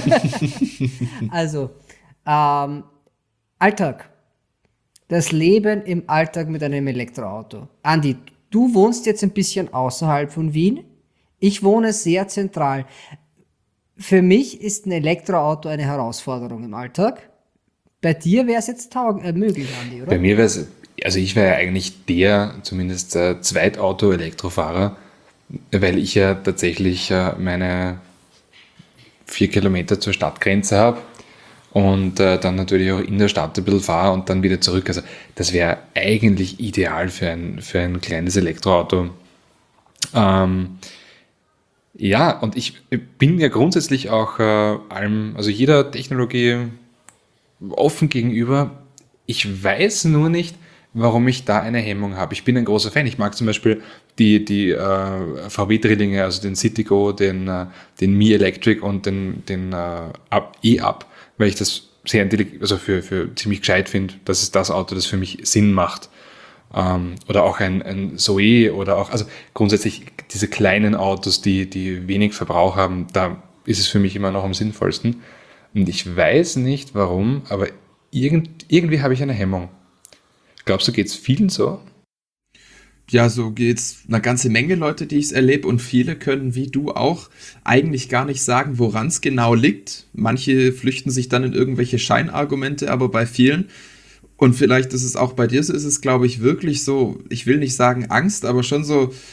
Also, ähm, Alltag. Das Leben im Alltag mit einem Elektroauto. Andi, du wohnst jetzt ein bisschen außerhalb von Wien. Ich wohne sehr zentral. Für mich ist ein Elektroauto eine Herausforderung im Alltag. Bei dir wäre es jetzt taug- äh, möglich, Andi, oder? Bei mir wäre es, also ich wäre ja eigentlich der, zumindest äh, Zweitauto-Elektrofahrer, weil ich ja tatsächlich äh, meine vier Kilometer zur Stadtgrenze habe und äh, dann natürlich auch in der Stadt ein bisschen fahre und dann wieder zurück. Also das wäre eigentlich ideal für ein, für ein kleines Elektroauto. Ähm, ja, und ich bin ja grundsätzlich auch äh, allem, also jeder Technologie offen gegenüber. Ich weiß nur nicht, warum ich da eine Hemmung habe. Ich bin ein großer Fan. Ich mag zum Beispiel die, die äh, V W-Drillinge, also den Citigo, den, äh, den Mi Electric und den, den äh, E-Up, weil ich das sehr intelligent, also für, für ziemlich gescheit finde. Das ist das Auto, das für mich Sinn macht. Ähm, oder auch ein, ein Zoe oder auch, also grundsätzlich diese kleinen Autos, die, die wenig Verbrauch haben, da ist es für mich immer noch am sinnvollsten. Und ich weiß nicht warum, aber irgend, irgendwie habe ich eine Hemmung. Glaubst du, geht es vielen so? Ja, so geht's einer ganze Menge Leute, die ich es erlebe und viele können, wie du auch, eigentlich gar nicht sagen, woran es genau liegt. Manche flüchten sich dann in irgendwelche Scheinargumente, aber bei vielen, und vielleicht ist es auch bei dir so, ist es, glaube ich, wirklich so, ich will nicht sagen Angst, aber schon so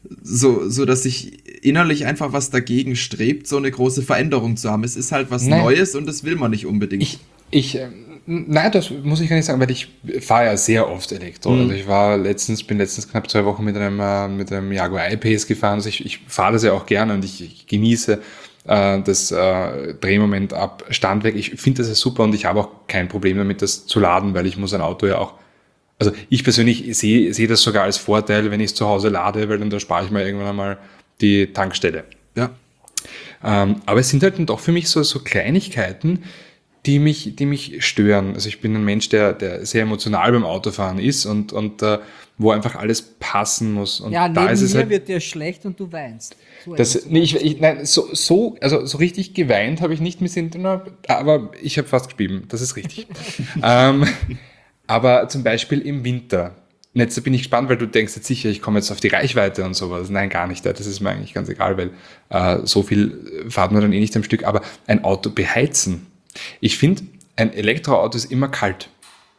so, so dass ich innerlich einfach was dagegen strebt, so eine große Veränderung zu haben. Es ist halt was Nein. Neues und das will man nicht unbedingt. Ich, ich, ähm, nein, das muss ich gar nicht sagen, weil ich fahre ja sehr oft Elektro. Mhm. Also ich war letztens, bin letztens knapp zwei Wochen mit einem, äh, mit einem Jaguar I-Pace gefahren. Also ich, ich fahre das ja auch gerne und ich, ich genieße äh, das äh, Drehmoment ab Stand weg. Ich finde das ja super und ich habe auch kein Problem damit, das zu laden, weil ich muss ein Auto ja auch, also ich persönlich sehe sehe das sogar als Vorteil, wenn ich es zu Hause lade, weil dann da spare ich mir irgendwann einmal die Tankstelle. Ja. Ähm, aber es sind halt dann doch für mich so, so Kleinigkeiten, die mich, die mich stören. Also ich bin ein Mensch, der, der sehr emotional beim Autofahren ist und, und äh, wo einfach alles passen muss. Und Ja, da neben ist es mir halt, wird dir schlecht und du weinst. So das, etwas. nee, ich, ich, nein, so, so, also so richtig geweint habe ich nicht mit Sintra, aber ich habe fast geblieben, das ist richtig. ähm, aber zum Beispiel im Winter. Und jetzt bin ich gespannt, weil du denkst jetzt sicher, ich komme jetzt auf die Reichweite und sowas. Nein, gar nicht. Das ist mir eigentlich ganz egal, weil äh, so viel fahrt man dann eh nicht am Stück. Aber ein Auto beheizen. Ich finde, ein Elektroauto ist immer kalt.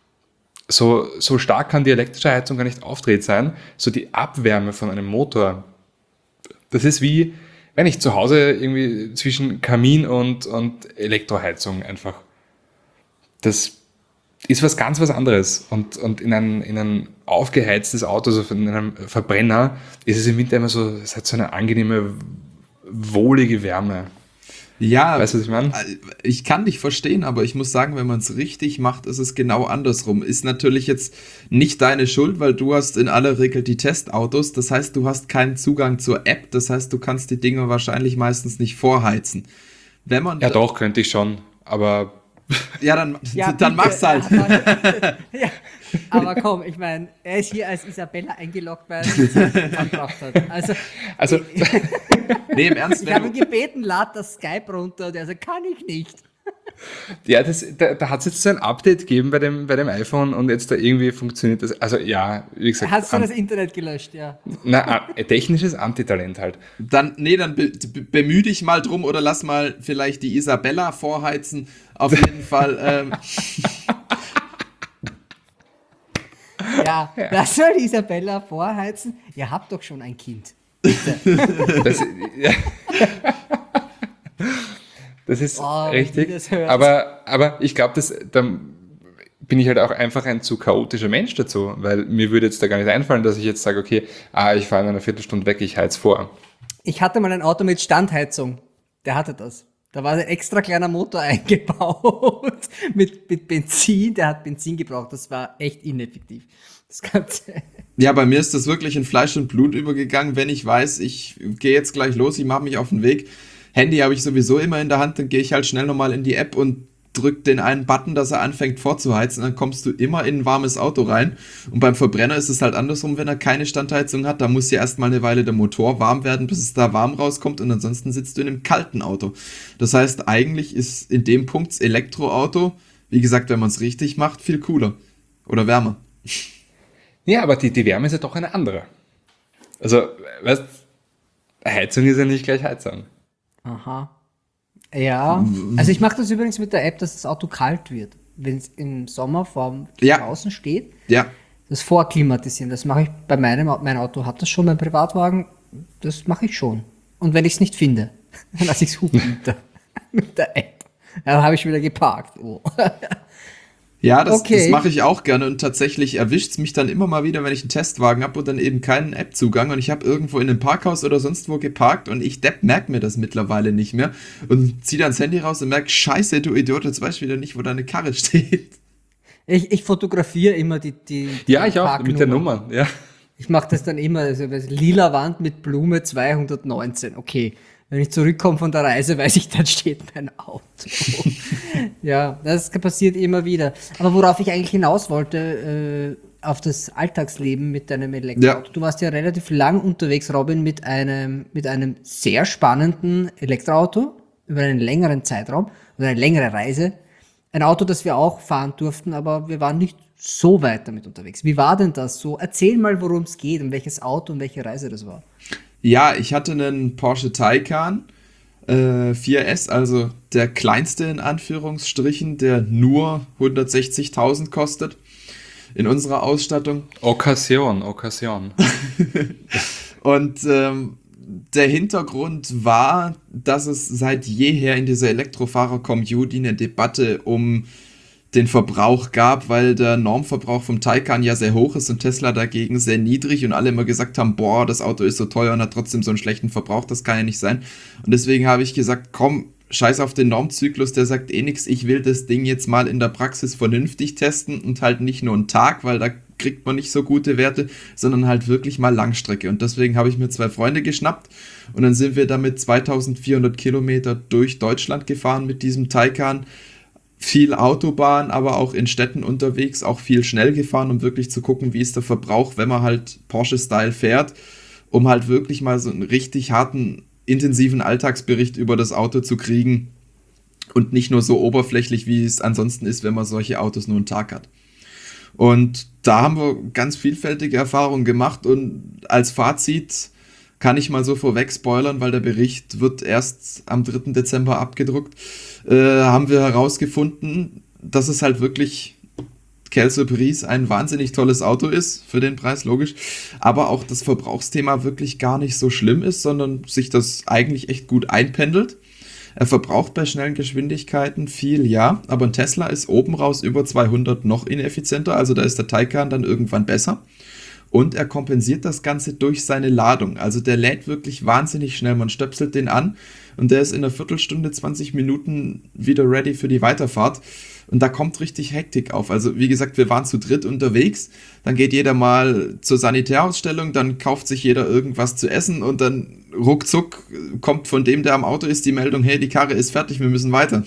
So, so stark kann die elektrische Heizung gar nicht aufgedreht sein. So die Abwärme von einem Motor, das ist wie, wenn ich zu Hause irgendwie zwischen Kamin und, und Elektroheizung einfach. Das ist was ganz was anderes. Und, und in, ein, in ein aufgeheiztes Auto, also in einem Verbrenner, ist es im Winter immer so, es hat so eine angenehme, wohlige Wärme. Ja, Weißt du, was ich meine? ich kann dich verstehen, aber ich muss sagen, wenn man es richtig macht, ist es genau andersrum. Ist natürlich jetzt nicht deine Schuld, weil du hast in aller Regel die Testautos. Das heißt, du hast keinen Zugang zur App. Das heißt, du kannst die Dinge wahrscheinlich meistens nicht vorheizen. Wenn man Ja, doch, könnte ich schon. Aber ja, dann, Ja, dann bitte. mach's halt. Aber, ja, aber komm, ich meine, er ist hier als Isabella eingeloggt, weil er es angebracht hat. Also, also, Nee, im Ernst, ich wenn habe ihn du, gebeten, lad das Skype runter und er sagt, kann ich nicht. ja, das, da, da hat es jetzt so ein Update gegeben bei dem, bei dem iPhone und jetzt da irgendwie funktioniert das. Also ja, wie gesagt, Hast du an, das Internet gelöscht, ja. na, ein technisches Antitalent halt. dann, nee, dann be, be, bemühe dich mal drum oder lass mal vielleicht die Isabella vorheizen. Auf jeden Fall. Ähm, Ja, das soll Isabella vorheizen. Ihr habt doch schon ein Kind. Das, ja. Das ist Oh, wenn richtig. die das hört. Aber, aber ich glaube, da bin ich halt auch einfach ein zu chaotischer Mensch dazu, weil mir würde jetzt da gar nicht einfallen, dass ich jetzt sage, okay, ah, ich fahre in einer Viertelstunde weg, ich heiz vor. Ich hatte mal ein Auto mit Standheizung. Der hatte das. Da war ein extra kleiner Motor eingebaut mit, mit Benzin. Der hat Benzin gebraucht. Das war echt ineffektiv. Das Ganze. ja, bei mir ist das wirklich in Fleisch und Blut übergegangen, wenn ich weiß, ich gehe jetzt gleich los, ich mache mich auf den Weg. Handy habe ich sowieso immer in der Hand, dann gehe ich halt schnell nochmal in die App und drück den einen Button, dass er anfängt vorzuheizen, dann kommst du immer in ein warmes Auto rein. Und beim Verbrenner ist es halt andersrum, wenn er keine Standheizung hat, da muss ja erstmal eine Weile der Motor warm werden, bis es da warm rauskommt und ansonsten sitzt du in einem kalten Auto. Das heißt, eigentlich ist in dem Punkt das Elektroauto, wie gesagt, wenn man es richtig macht, viel cooler oder wärmer. Ja, aber die, die Wärme ist ja doch eine andere. Also, weißt, Heizung ist ja nicht gleich Heizung. Aha. Ja. Also ich mache das übrigens mit der App, dass das Auto kalt wird. Wenn es im Sommer vor Ja. draußen steht. Ja, Das Vorklimatisieren, das mache ich bei meinem Auto. Mein Auto hat das schon, mein Privatwagen. Das mache ich schon. Und wenn ich es nicht finde, dann lasse ich es hupen mit der, mit der App. Ja, dann habe ich wieder geparkt. Oh. Ja, das, Okay. das mache ich auch gerne und tatsächlich erwischt es mich dann immer mal wieder, wenn ich einen Testwagen habe und dann eben keinen App-Zugang und ich habe irgendwo in einem Parkhaus oder sonst wo geparkt und ich Depp merke mir das mittlerweile nicht mehr und ziehe dann das Handy raus und merke, scheiße, du Idiot, jetzt weißt du wieder nicht, wo deine Karre steht. Ich, ich fotografiere immer die, die, die Ja, ich auch, mit der Nummer. Ja. Ich mache das dann immer, also lila Wand mit Blume zweihundertneunzehn. Okay, wenn ich zurückkomme von der Reise, weiß ich, dann steht mein Auto. Ja, das passiert immer wieder. Aber worauf ich eigentlich hinaus wollte, äh, auf das Alltagsleben mit deinem Elektroauto. Ja. Du warst ja relativ lang unterwegs, Robin, mit einem, mit einem sehr spannenden Elektroauto über einen längeren Zeitraum oder eine längere Reise. Ein Auto, das wir auch fahren durften, aber wir waren nicht so weit damit unterwegs. Wie war denn das so? Erzähl mal, worum es geht, um welches Auto und welche Reise das war. Ja, ich hatte einen Porsche Taycan äh, vier S, also der kleinste in Anführungsstrichen, der nur hundertsechzigtausend kostet in unserer Ausstattung. Occasion, Occasion. Und ähm, der Hintergrund war, dass es seit jeher in dieser Elektrofahrer-Community eine Debatte um den Verbrauch gab, weil der Normverbrauch vom Taycan ja sehr hoch ist und Tesla dagegen sehr niedrig und alle immer gesagt haben, boah, das Auto ist so teuer und hat trotzdem so einen schlechten Verbrauch, das kann ja nicht sein. Und deswegen habe ich gesagt, komm, scheiß auf den Normzyklus, der sagt eh nix, ich will das Ding jetzt mal in der Praxis vernünftig testen und halt nicht nur einen Tag, weil da kriegt man nicht so gute Werte, sondern halt wirklich mal Langstrecke. Und deswegen habe ich mir zwei Freunde geschnappt und dann sind wir damit zweitausendvierhundert Kilometer durch Deutschland gefahren mit diesem Taycan. Viel Autobahn, aber auch in Städten unterwegs, auch viel schnell gefahren, um wirklich zu gucken, wie ist der Verbrauch, wenn man halt Porsche-Style fährt, um halt wirklich mal so einen richtig harten, intensiven Alltagsbericht über das Auto zu kriegen und nicht nur so oberflächlich, wie es ansonsten ist, wenn man solche Autos nur einen Tag hat. Und da haben wir ganz vielfältige Erfahrungen gemacht und als Fazit kann ich mal so vorweg spoilern, weil der Bericht wird erst am dritten Dezember abgedruckt, äh, haben wir herausgefunden, dass es halt wirklich Quelle Surprise ein wahnsinnig tolles Auto ist, für den Preis logisch, aber auch das Verbrauchsthema wirklich gar nicht so schlimm ist, sondern sich das eigentlich echt gut einpendelt. Er verbraucht bei schnellen Geschwindigkeiten viel, ja, aber ein Tesla ist oben raus über zweihundert noch ineffizienter, also da ist der Taycan dann irgendwann besser. Und er kompensiert das Ganze durch seine Ladung. Also der lädt wirklich wahnsinnig schnell. Man stöpselt den an und der ist in einer Viertelstunde, zwanzig Minuten wieder ready für die Weiterfahrt. Und da kommt richtig Hektik auf. Also wie gesagt, wir waren zu dritt unterwegs. Dann geht jeder mal zur Sanitärausstellung, dann kauft sich jeder irgendwas zu essen und dann ruckzuck kommt von dem, der am Auto ist, die Meldung, hey, die Karre ist fertig, wir müssen weiter.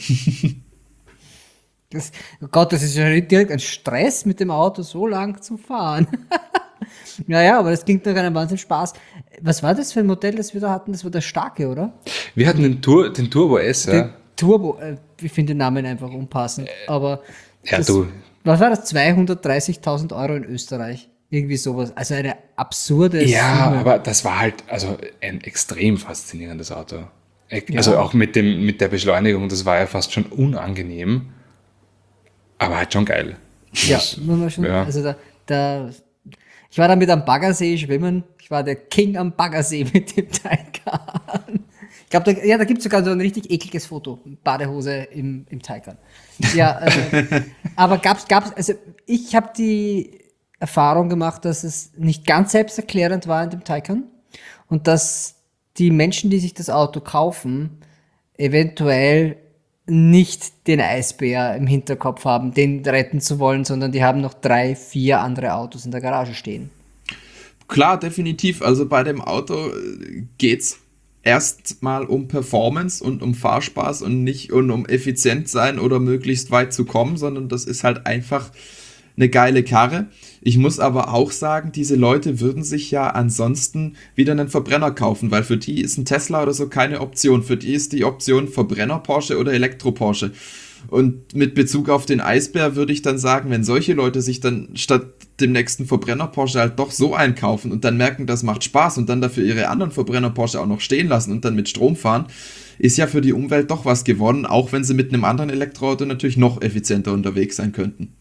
Das, oh Gott, das ist ja direkt ein Stress, mit dem Auto so lang zu fahren. Naja, aber das klingt nach einem Wahnsinn Spaß. Was war das für ein Modell, das wir da hatten? Das war der Starke, oder? Wir hatten den, Tur- den Turbo S, ja. Den Turbo, äh, ich finde den Namen einfach unpassend. Aber Ja, das, du. was war das? zweihundertdreißigtausend Euro in Österreich. Irgendwie sowas. Also eine absurde Ja, Summe. aber das war halt also ein extrem faszinierendes Auto. Also auch mit, dem, mit der Beschleunigung, das war ja fast schon unangenehm, aber halt schon geil. Ja, Das- muss man schon. ja. Also da, da, ich war da mit am Baggersee schwimmen. Ich war der King am Baggersee mit dem Taycan. Ich glaube, da, ja, da gibt es sogar so ein richtig ekliges Foto. Badehose im, im Taycan. Ja, äh, aber gab's, gab's, also ich habe die Erfahrung gemacht, dass es nicht ganz selbsterklärend war in dem Taycan und dass die Menschen, die sich das Auto kaufen, eventuell nicht den Eisbär im Hinterkopf haben, den retten zu wollen, sondern die haben noch drei, vier andere Autos in der Garage stehen. Klar, definitiv. Also bei dem Auto äh, geht's erstmal um Performance und um Fahrspaß und nicht um, um effizient sein oder möglichst weit zu kommen, sondern das ist halt einfach eine geile Karre. Ich muss aber auch sagen, diese Leute würden sich ja ansonsten wieder einen Verbrenner kaufen, weil für die ist ein Tesla oder so keine Option. Für die ist die Option Verbrenner Porsche oder Elektro Porsche. Und mit Bezug auf den Eisbär würde ich dann sagen, wenn solche Leute sich dann statt dem nächsten Verbrenner Porsche halt doch so einkaufen und dann merken, das macht Spaß und dann dafür ihre anderen Verbrenner Porsche auch noch stehen lassen und dann mit Strom fahren, ist ja für die Umwelt doch was gewonnen, auch wenn sie mit einem anderen Elektroauto natürlich noch effizienter unterwegs sein könnten.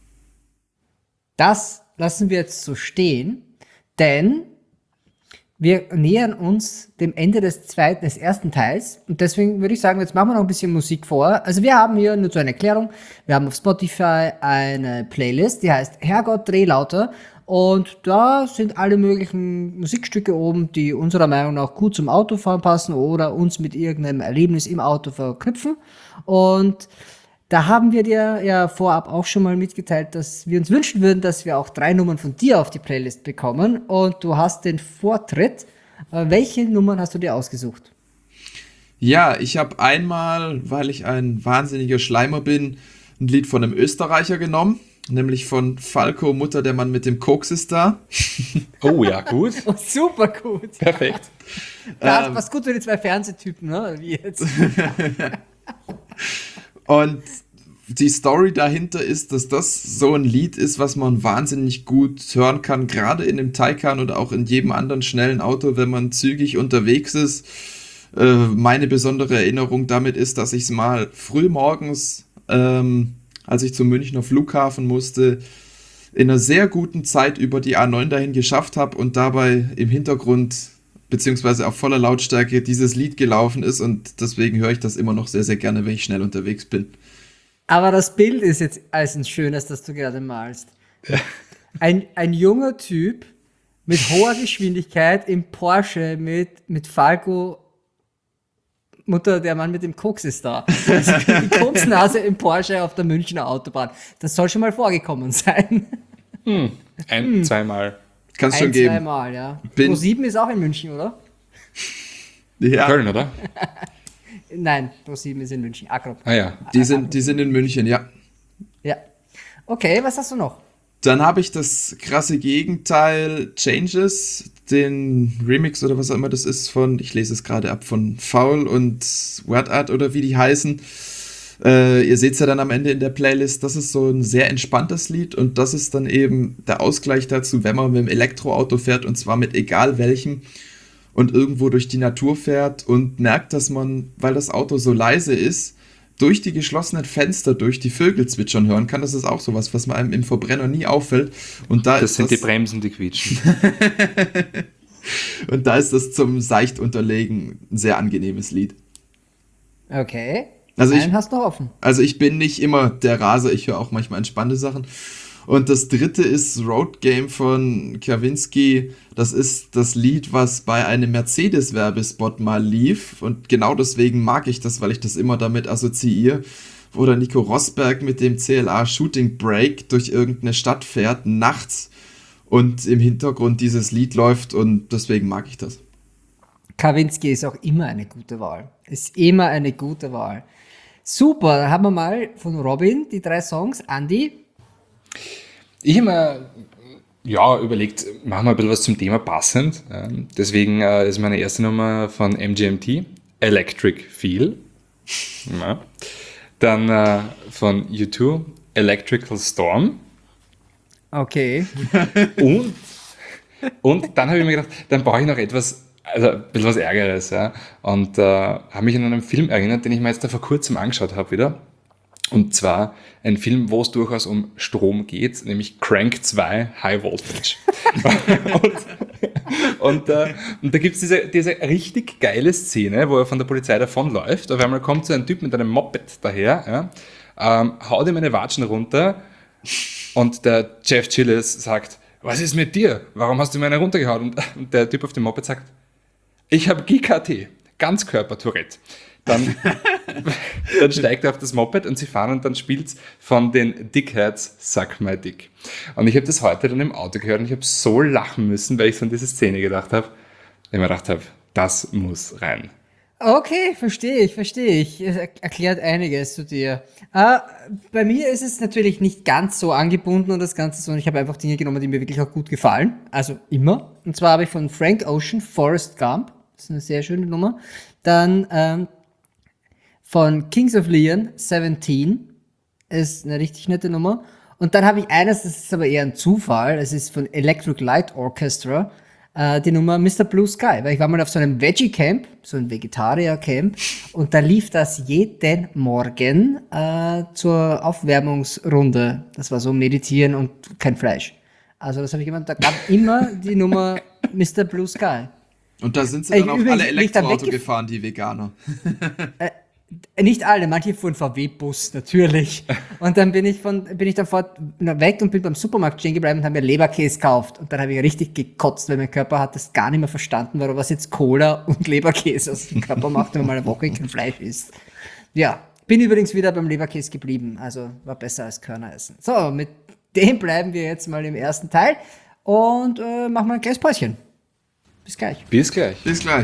Das lassen wir jetzt so stehen, denn wir nähern uns dem Ende des zweiten, des ersten Teils und deswegen würde ich sagen, jetzt machen wir noch ein bisschen Musik vor. Also wir haben hier nur zur Erklärung, wir haben auf Spotify eine Playlist, die heißt Herrgott dreh lauter und da sind alle möglichen Musikstücke oben, die unserer Meinung nach gut zum Autofahren passen oder uns mit irgendeinem Erlebnis im Auto verknüpfen und da haben wir dir ja vorab auch schon mal mitgeteilt, dass wir uns wünschen würden, dass wir auch drei Nummern von dir auf die Playlist bekommen. Und du hast den Vortritt. Äh, Welche Nummern hast du dir ausgesucht? Ja, ich habe einmal, weil ich ein wahnsinniger Schleimer bin, ein Lied von einem Österreicher genommen, nämlich von Falco, Mutter, der Mann mit dem Koks ist da. Oh ja, gut. Oh, super gut. Perfekt. Da Ähm. passt gut für die zwei Fernsehtypen, ne? Wie jetzt. Und die Story dahinter ist, dass das so ein Lied ist, was man wahnsinnig gut hören kann, gerade in dem Taycan oder auch in jedem anderen schnellen Auto, wenn man zügig unterwegs ist. Äh, meine besondere Erinnerung damit ist, dass ich es mal früh morgens, ähm, als ich zum Münchner Flughafen musste, in einer sehr guten Zeit über die A neun dahin geschafft habe und dabei im Hintergrund beziehungsweise auf voller Lautstärke dieses Lied gelaufen ist und deswegen höre ich das immer noch sehr, sehr gerne, wenn ich schnell unterwegs bin. Aber das Bild ist jetzt als ein schönes, das du gerade malst. Ein, ein junger Typ mit hoher Geschwindigkeit im Porsche mit, mit Falco. Mutter, der Mann mit dem Koks ist da. Also die Koksnase im Porsche auf der Münchner Autobahn. Das soll schon mal vorgekommen sein. Hm. Ein, hm. zweimal. Kannst Ein, schon geben. zweimal, ja. Bin- Pro sieben ist auch in München, oder? Ja, Köln, oder? Nein, Pro sieben ist in München. Agro. Ah ja. die sind, die sind in München, ja. Ja. Okay, was hast du noch? Dann habe ich das krasse Gegenteil, Changes, den Remix oder was auch immer das ist von, ich lese es gerade ab, von Foul und Word Art oder wie die heißen. Äh, ihr seht es ja dann am Ende in der Playlist, das ist so ein sehr entspanntes Lied und das ist dann eben der Ausgleich dazu, wenn man mit dem Elektroauto fährt und zwar mit egal welchem und irgendwo durch die Natur fährt und merkt, dass man, weil das Auto so leise ist, durch die geschlossenen Fenster, durch die Vögel zwitschern hören kann. Das ist auch sowas, was man einem im Verbrenner nie auffällt. Und da Das ist sind das, die Bremsen, die quietschen. und da ist das zum seicht unterlegen ein sehr angenehmes Lied. Okay. Also ich- Einen hast du noch offen. Also ich bin nicht immer der Raser, ich höre auch manchmal entspannte Sachen. Und das dritte ist Road Game von Kavinsky. Das ist das Lied, was bei einem Mercedes-Werbespot mal lief. Und genau deswegen mag ich das, weil ich das immer damit assoziiere. Wo der Nico Rosberg mit dem C L A Shooting Brake durch irgendeine Stadt fährt, nachts. Und im Hintergrund dieses Lied läuft und deswegen mag ich das. Kavinsky ist auch immer eine gute Wahl. Ist immer eine gute Wahl. Super, dann haben wir mal von Robin die drei Songs. Andi? Ich habe mir ja, überlegt, machen wir ein bisschen was zum Thema passend. Ähm, Deswegen äh, ist meine erste Nummer von M G M T, Electric Feel. Ja. Dann äh, von U zwei, Electrical Storm. Okay. Und, und dann habe ich mir gedacht, dann brauche ich noch etwas, also ein bisschen was Ärgeres. Ja? Und äh, habe mich an einen Film erinnert, den ich mir jetzt da vor kurzem angeschaut habe wieder. Und zwar ein Film, wo es durchaus um Strom geht, nämlich Crank zwei High Voltage. und, und, äh, und da gibt es diese, diese richtig geile Szene, wo er von der Polizei davonläuft. Auf einmal kommt so ein Typ mit einem Moped daher, ja, ähm, haut ihm eine Watschen runter und der Jeff Gillis sagt, was ist mit dir? Warum hast du mir eine runtergehauen? Und, und der Typ auf dem Moped sagt, ich habe G K T, Ganzkörper-Tourette. Dann, dann steigt er auf das Moped und sie fahren und dann spielt es von den Dickheads Suck My Dick. Und ich habe das heute dann im Auto gehört und ich habe so lachen müssen, weil ich so an diese Szene gedacht habe. Ich mir gedacht habe, das muss rein. Okay, verstehe ich, verstehe ich. Es er- erklärt einiges zu dir. Äh, bei mir ist es natürlich nicht ganz so angebunden und das Ganze, sondern ich habe einfach Dinge genommen, die mir wirklich auch gut gefallen. Also immer. Und zwar habe ich von Frank Ocean Forrest Gump. Das ist eine sehr schöne Nummer. Dann ähm, von Kings of Leon siebzehn. Ist eine richtig nette Nummer. Und dann habe ich eines, das ist aber eher ein Zufall. Es ist von Electric Light Orchestra. Äh, die Nummer Mister Blue Sky. Weil ich war mal auf so einem Veggie-Camp, so ein Vegetarier-Camp. Und da lief das jeden Morgen äh, zur Aufwärmungsrunde. Das war so Meditieren und kein Fleisch. Also das habe ich immer, da gab immer die Nummer Mister Blue Sky. Und da sind sie Ey, dann auch übrigens, alle bin ich da Elektroauto weggef- gefahren, die Veganer. Nicht alle, manche fuhren V W-Bus, natürlich. Und dann bin ich von, bin ich dann fort weg und bin beim Supermarkt stehen geblieben und habe mir Leberkäse gekauft. Und dann habe ich richtig gekotzt, weil mein Körper hat das gar nicht mehr verstanden, warum was jetzt Cola und Leberkäse aus dem Körper macht, wenn man mal eine Woche kein Fleisch isst. Ja, bin übrigens wieder beim Leberkäse geblieben, also war besser als Körner essen. So, mit dem bleiben wir jetzt mal im ersten Teil und äh, machen wir ein kleines Päuschen. Bis gleich. Bis gleich. Bis gleich.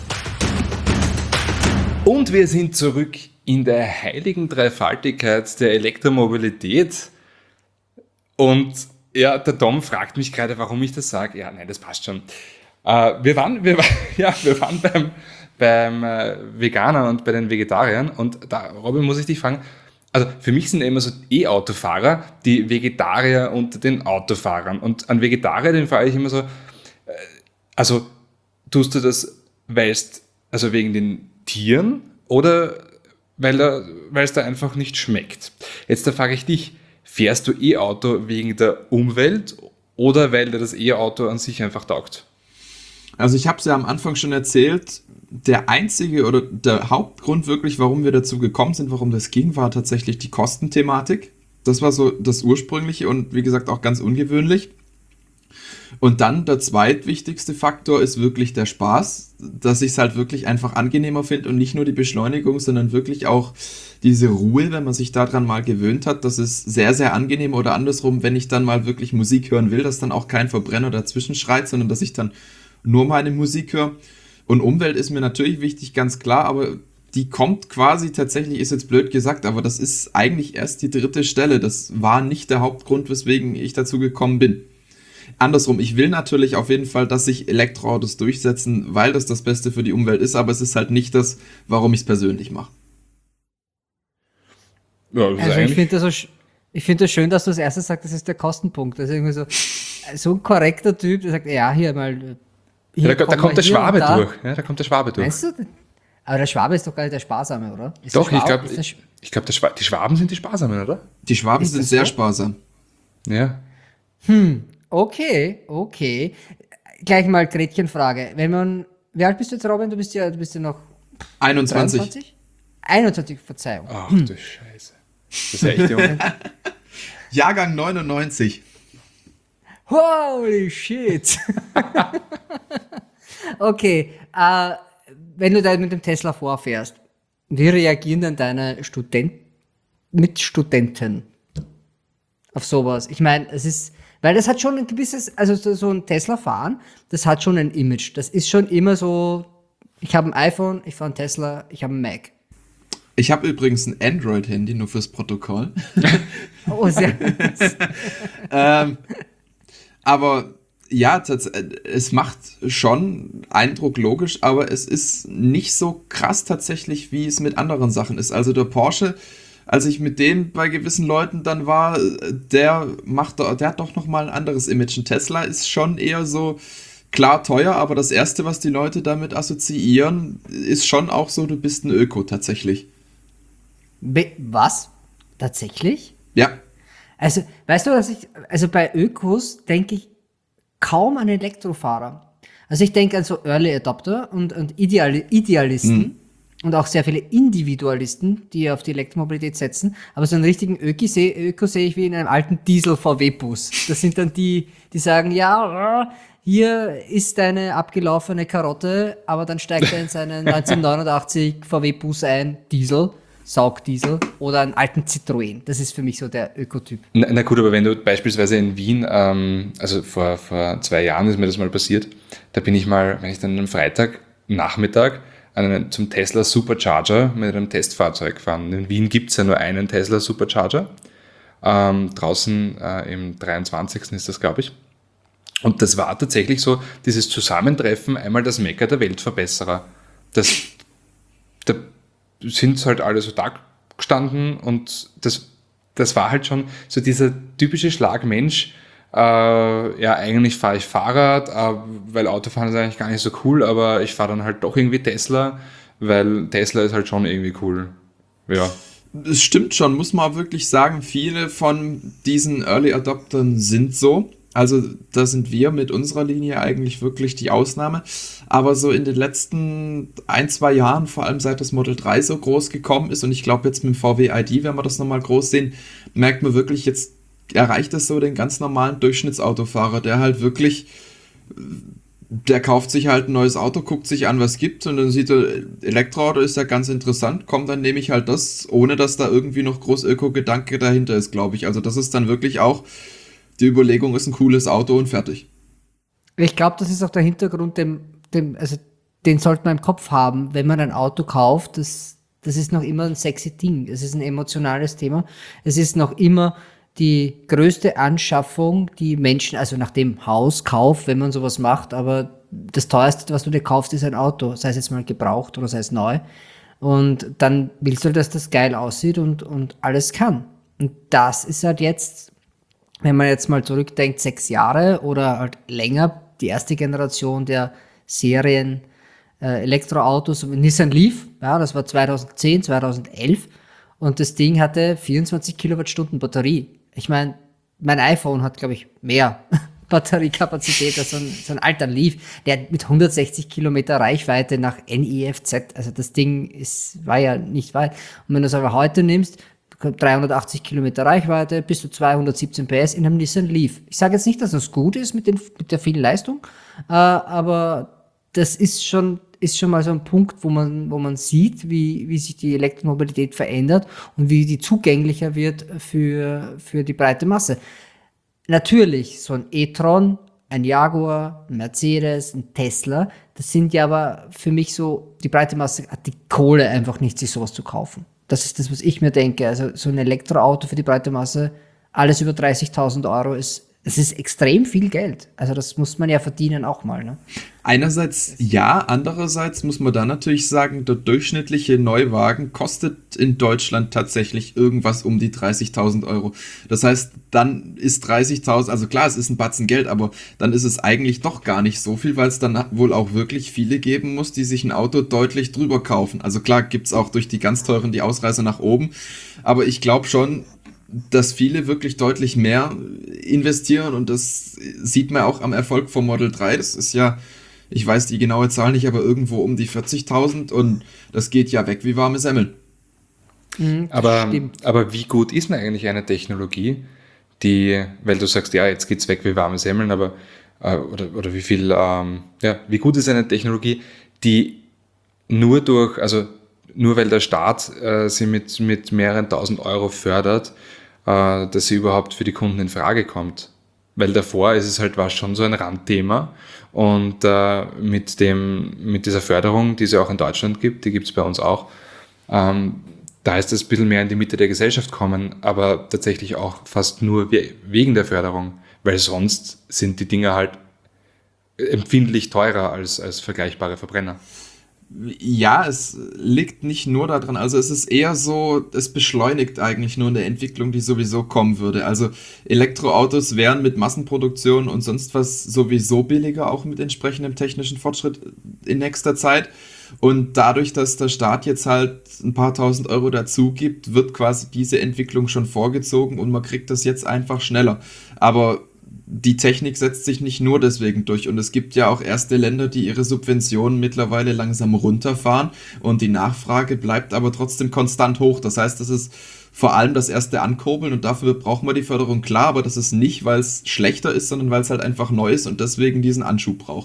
Und wir sind zurück in der heiligen Dreifaltigkeit der Elektromobilität. Und ja, der Tom fragt mich gerade, warum ich das sage. Ja, nein, das passt schon. Äh, wir waren, wir, ja, wir waren beim, beim äh, Veganern und bei den Vegetariern. Und da, Robin, muss ich dich fragen, also für mich sind immer so E-Autofahrer die Vegetarier unter den Autofahrern. Und an Vegetarier, den frage ich immer so, äh, also tust du das, weil's, also wegen den Tieren oder weil da, weil es da einfach nicht schmeckt? Jetzt da frage ich dich, fährst du E-Auto wegen der Umwelt oder weil dir das E-Auto an sich einfach taugt? Also ich habe es ja am Anfang schon erzählt, der einzige oder der Hauptgrund wirklich, warum wir dazu gekommen sind, warum das ging, war tatsächlich die Kostenthematik. Das war so das Ursprüngliche und wie gesagt auch ganz ungewöhnlich. Und dann der zweitwichtigste Faktor ist wirklich der Spaß, dass ich es halt wirklich einfach angenehmer finde und nicht nur die Beschleunigung, sondern wirklich auch diese Ruhe, wenn man sich daran mal gewöhnt hat. Das ist sehr, sehr angenehm oder andersrum, wenn ich dann mal wirklich Musik hören will, dass dann auch kein Verbrenner dazwischen schreit, sondern dass ich dann nur meine Musik höre. Und Umwelt ist mir natürlich wichtig, ganz klar, aber die kommt quasi tatsächlich, ist jetzt blöd gesagt, aber das ist eigentlich erst die dritte Stelle. Das war nicht der Hauptgrund, weswegen ich dazu gekommen bin. Andersrum, ich will natürlich auf jeden Fall, dass sich Elektroautos durchsetzen, weil das das Beste für die Umwelt ist, aber es ist halt nicht das, warum ich es persönlich mache. Ja, das ist Also ich eigentlich- finde das, so, sch- ich find das schön, dass du als erstes sagst, das ist der Kostenpunkt. Das ist irgendwie so, so ein korrekter Typ, der sagt, ja, hier mal. Hier ja, da, da kommen kommt wir der hier Schwabe und da. durch. Ja, da kommt der Schwabe durch. Meinst du? Aber der Schwabe ist doch gar nicht der Sparsame, oder? Ist Doch, der ich Schwabe- glaube, ist der Sch- ich glaub, der Schwa die Schwaben sind die Sparsamen, oder? Die Schwaben Ist sind das sehr so? sparsam. Ja. Okay, okay. Gleich mal Gretchenfrage. Wenn man, wie alt bist du jetzt, Robin? Du bist ja, du bist ja noch einundzwanzig. dreiundzwanzig? einundzwanzig, Verzeihung. Ach du Scheiße. Das ist echt jung. Jahrgang neunundneunzig. Holy shit. Okay, äh, wenn du da mit dem Tesla vorfährst, wie reagieren dann deine Student Mitstudenten auf sowas? Ich meine, es ist, weil das hat schon ein gewisses, also so, so ein Tesla fahren, das hat schon ein Image. Das ist schon immer so, ich habe ein iPhone, ich fahre einen Tesla, ich habe einen Mac. Ich habe übrigens ein Android-Handy, nur fürs Protokoll. Oh, sehr. ähm, aber ja, tats- äh, es macht schon Eindruck, logisch, aber es ist nicht so krass tatsächlich, wie es mit anderen Sachen ist. Also der Porsche, als ich mit dem bei gewissen Leuten dann war, äh, der macht, do- der hat doch nochmal ein anderes Image. Ein Tesla ist schon eher so, klar teuer, aber das Erste, was die Leute damit assoziieren, ist schon auch so, du bist ein Öko tatsächlich. Be- Was? Tatsächlich? Ja, Also, weißt du, dass ich, also bei Ökos denke ich kaum an Elektrofahrer. Also ich denke an so Early Adopter und, und Ideal, Idealisten und auch sehr viele Individualisten, die auf die Elektromobilität setzen. Aber so einen richtigen Öki seh, Öko sehe ich wie in einem alten Diesel-V W-Bus. Das sind dann die, die sagen, ja, hier ist eine abgelaufene Karotte, aber dann steigt er in seinen neunzehnhundertneunundachtzig V W-Bus ein, Diesel. Saugdiesel oder einen alten Citroën. Das ist für mich so der Ökotyp. Na, na gut, aber wenn du beispielsweise in Wien, ähm, also vor, vor zwei Jahren ist mir das mal passiert, da bin ich mal, wenn ich dann am Freitagnachmittag an einen, zum Tesla Supercharger mit einem Testfahrzeug gefahren. In Wien gibt es ja nur einen Tesla Supercharger. Ähm, draußen äh, im dreiundzwanzigsten ist das, glaube ich. Und das war tatsächlich so, dieses Zusammentreffen, einmal das Mekka der Weltverbesserer. Das, da sind halt alle so da gestanden und das, das war halt schon so dieser typische Schlag Mensch, äh, ja, eigentlich fahre ich Fahrrad, äh, weil Autofahren ist eigentlich gar nicht so cool, aber ich fahre dann halt doch irgendwie Tesla, weil Tesla ist halt schon irgendwie cool. Ja. es stimmt schon, muss man wirklich sagen, viele von diesen Early Adoptern sind so. Also da sind wir mit unserer Linie eigentlich wirklich die Ausnahme. Aber so in den letzten ein, zwei Jahren, vor allem seit das Model drei so groß gekommen ist, und ich glaube jetzt mit dem V W I D, wenn wir das nochmal groß sehen, merkt man wirklich, jetzt erreicht das so den ganz normalen Durchschnittsautofahrer, der halt wirklich, der kauft sich halt ein neues Auto, guckt sich an, was gibt, und dann sieht er, Elektroauto ist ja ganz interessant, komm, dann nehme ich halt das, ohne dass da irgendwie noch groß Öko-Gedanke dahinter ist, glaube ich. Also das ist dann wirklich auch, die Überlegung ist ein cooles Auto und fertig. Ich glaube, das ist auch der Hintergrund, dem, dem, also den sollte man im Kopf haben, wenn man ein Auto kauft. Das, das ist noch immer ein sexy Ding. Es ist ein emotionales Thema. Es ist noch immer die größte Anschaffung, die Menschen, also nach dem Hauskauf, wenn man sowas macht, aber das teuerste, was du dir kaufst, ist ein Auto, sei es jetzt mal gebraucht oder sei es neu. Und dann willst du, dass das geil aussieht und, und alles kann. Und das ist halt jetzt, wenn man jetzt mal zurückdenkt, sechs Jahre oder halt länger, die erste Generation der Serien äh, Elektroautos, Nissan Leaf, ja, das war zweitausendzehn, zweitausendelf, und das Ding hatte vierundzwanzig Kilowattstunden Batterie. Ich meine, mein iPhone hat, glaube ich, mehr Batteriekapazität, also so ein, so ein alter Leaf, der mit hundertsechzig Kilometer Reichweite nach N E F Z, also das Ding ist, war ja nicht weit. Und wenn du es aber heute nimmst, dreihundertachtzig Kilometer Reichweite, bis zu zweihundertsiebzehn P S in einem Nissan Leaf. Ich sage jetzt nicht, dass das gut ist mit, den, mit der vielen Leistung, äh, aber das ist schon, ist schon mal so ein Punkt, wo man, wo man sieht, wie, wie sich die Elektromobilität verändert und wie die zugänglicher wird für, für die breite Masse. Natürlich, so ein e-tron, ein Jaguar, ein Mercedes, ein Tesla, das sind ja aber für mich so, die breite Masse hat die Kohle einfach nicht, sich sowas zu kaufen. Das ist das, was ich mir denke. Also so ein Elektroauto für die breite Masse, alles über dreißigtausend Euro ist, es ist extrem viel Geld. Also das muss man ja verdienen auch mal. Ne? Einerseits ja, andererseits muss man dann natürlich sagen, der durchschnittliche Neuwagen kostet in Deutschland tatsächlich irgendwas um die dreißigtausend Euro. Das heißt, dann ist dreißigtausend, also klar, es ist ein Batzen Geld, aber dann ist es eigentlich doch gar nicht so viel, weil es dann wohl auch wirklich viele geben muss, die sich ein Auto deutlich drüber kaufen. Also klar gibt's auch durch die ganz teuren die Ausreißer nach oben, aber ich glaube schon, dass viele wirklich deutlich mehr investieren und das sieht man auch am Erfolg vom Model drei. Das ist ja, ich weiß die genaue Zahl nicht, aber irgendwo um die vierzigtausend und das geht ja weg wie warme Semmeln. Mhm, aber, aber wie gut ist denn eigentlich eine Technologie, die, weil du sagst, ja, jetzt geht's weg wie warme Semmeln, aber äh, oder, oder wie viel, ähm, ja, wie gut ist eine Technologie, die nur durch, also nur weil der Staat äh, sie mit, mit mehreren tausend Euro fördert, äh, dass sie überhaupt für die Kunden in Frage kommt. Weil davor ist es halt war schon so ein Randthema und äh, mit dem mit dieser Förderung, die es ja auch in Deutschland gibt, die gibt es bei uns auch, ähm, da ist es ein bisschen mehr in die Mitte der Gesellschaft kommen, aber tatsächlich auch fast nur we- wegen der Förderung, weil sonst sind die Dinger halt empfindlich teurer als, als vergleichbare Verbrenner. Ja, es liegt nicht nur daran, also es ist eher so, es beschleunigt eigentlich nur eine Entwicklung, die sowieso kommen würde. Also Elektroautos wären mit Massenproduktion und sonst was sowieso billiger, auch mit entsprechendem technischen Fortschritt in nächster Zeit. Und dadurch, dass der Staat jetzt halt ein paar tausend Euro dazu gibt, wird quasi diese Entwicklung schon vorgezogen und man kriegt das jetzt einfach schneller. Aber die Technik setzt sich nicht nur deswegen durch und es gibt ja auch erste Länder, die ihre Subventionen mittlerweile langsam runterfahren und die Nachfrage bleibt aber trotzdem konstant hoch. Das heißt, das ist vor allem das erste Ankurbeln und dafür braucht man die Förderung, klar, aber das ist nicht, weil es schlechter ist, sondern weil es halt einfach neu ist und deswegen diesen Anschub braucht.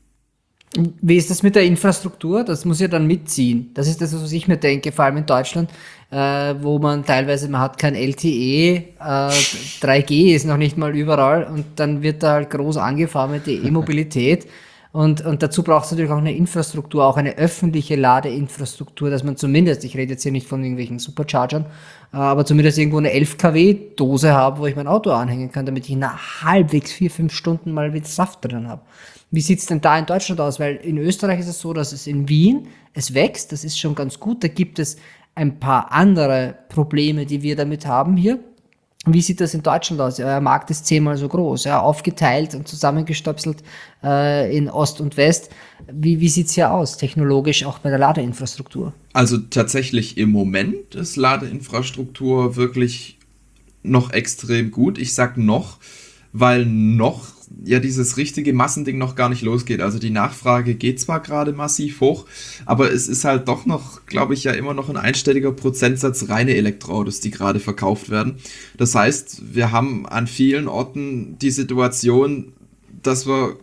Wie ist das mit der Infrastruktur? Das muss ja dann mitziehen. Das ist das, was ich mir denke, vor allem in Deutschland, äh, wo man teilweise, man hat kein L T E, äh, drei G ist noch nicht mal überall und dann wird da halt groß angefahren mit der E-Mobilität und, und dazu braucht es natürlich auch eine Infrastruktur, auch eine öffentliche Ladeinfrastruktur, dass man zumindest, ich rede jetzt hier nicht von irgendwelchen Superchargern, äh, aber zumindest irgendwo eine elf Kilowatt Dose habe, wo ich mein Auto anhängen kann, damit ich nach halbwegs vier, fünf Stunden mal wieder Saft drin habe. Wie sieht's denn da in Deutschland aus? Weil in Österreich ist es so, dass es in Wien, es wächst, das ist schon ganz gut. Da gibt es ein paar andere Probleme, die wir damit haben hier. Wie sieht das in Deutschland aus? Euer Markt ist zehnmal so groß, ja, aufgeteilt und zusammengestöpselt äh, in Ost und West. Wie, wie sieht's hier aus, technologisch auch bei der Ladeinfrastruktur? Also tatsächlich im Moment ist Ladeinfrastruktur wirklich noch extrem gut. Ich sag noch, weil noch ja dieses richtige Massending noch gar nicht losgeht. Also die Nachfrage geht zwar gerade massiv hoch, aber es ist halt doch noch, glaube ich, ja immer noch ein einstelliger Prozentsatz reine Elektroautos, die gerade verkauft werden. Das heißt, wir haben an vielen Orten die Situation, dass wir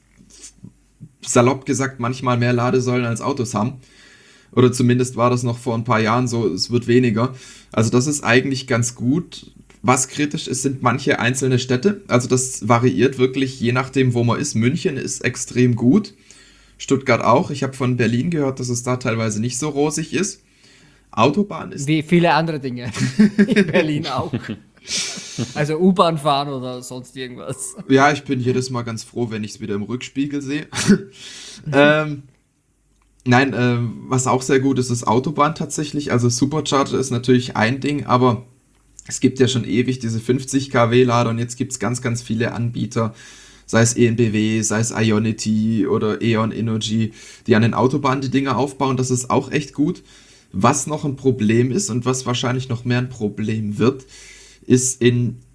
salopp gesagt manchmal mehr Ladesäulen als Autos haben. Oder zumindest war das noch vor ein paar Jahren so, es wird weniger. Also das ist eigentlich ganz gut. Was kritisch ist, sind manche einzelne Städte. Also das variiert wirklich je nachdem, wo man ist. München ist extrem gut. Stuttgart auch. Ich habe von Berlin gehört, dass es da teilweise nicht so rosig ist. Autobahn ist... Wie viele andere Dinge. In Berlin auch. Also U-Bahn fahren oder sonst irgendwas. Ja, ich bin jedes Mal ganz froh, wenn ich es wieder im Rückspiegel sehe. ähm, nein, ähm, was auch sehr gut ist, ist Autobahn tatsächlich. Also Supercharger ist natürlich ein Ding, aber... Es gibt ja schon ewig diese fünfzig Kilowatt Lader und jetzt gibt es ganz, ganz viele Anbieter, sei es E N B W, sei es Ionity oder E.ON Energy, die an den Autobahnen die Dinger aufbauen. Das ist auch echt gut. Was noch ein Problem ist und was wahrscheinlich noch mehr ein Problem wird, ist in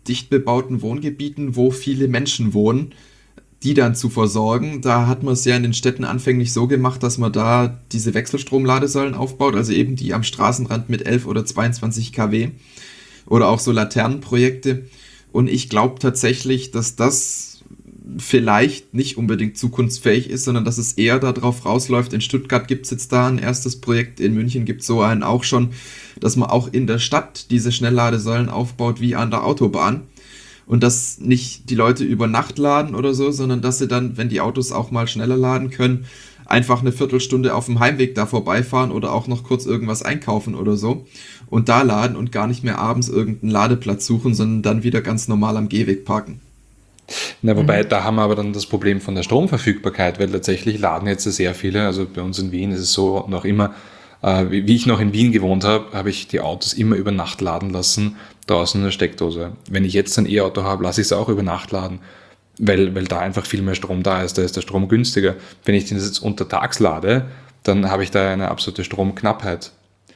dicht bebauten Wohngebieten, wo viele Menschen wohnen, die dann zu versorgen. Da hat man es ja in den Städten anfänglich so gemacht, dass man da diese Wechselstrom-Ladesäulen aufbaut, also eben die am Straßenrand mit elf oder zweiundzwanzig Kilowatt oder auch so Laternenprojekte. Und ich glaube tatsächlich, dass das vielleicht nicht unbedingt zukunftsfähig ist, sondern dass es eher darauf rausläuft. In Stuttgart gibt es jetzt da ein erstes Projekt, in München gibt es so einen auch schon, dass man auch in der Stadt diese Schnellladesäulen aufbaut wie an der Autobahn. Und dass nicht die Leute über Nacht laden oder so, sondern dass sie dann, wenn die Autos auch mal schneller laden können, einfach eine Viertelstunde auf dem Heimweg da vorbeifahren oder auch noch kurz irgendwas einkaufen oder so und da laden und gar nicht mehr abends irgendeinen Ladeplatz suchen, sondern dann wieder ganz normal am Gehweg parken. Na, wobei, mhm. da haben wir aber dann das Problem von der Stromverfügbarkeit, weil tatsächlich laden jetzt sehr viele, also bei uns in Wien ist es so noch immer, äh, wie, wie ich noch in Wien gewohnt habe, habe ich die Autos immer über Nacht laden lassen, draußen in der Steckdose. Wenn ich jetzt ein E-Auto habe, lasse ich es auch über Nacht laden, weil, weil da einfach viel mehr Strom da ist, da ist der Strom günstiger. Wenn ich den jetzt untertags lade, dann habe ich da eine absolute Stromknappheit.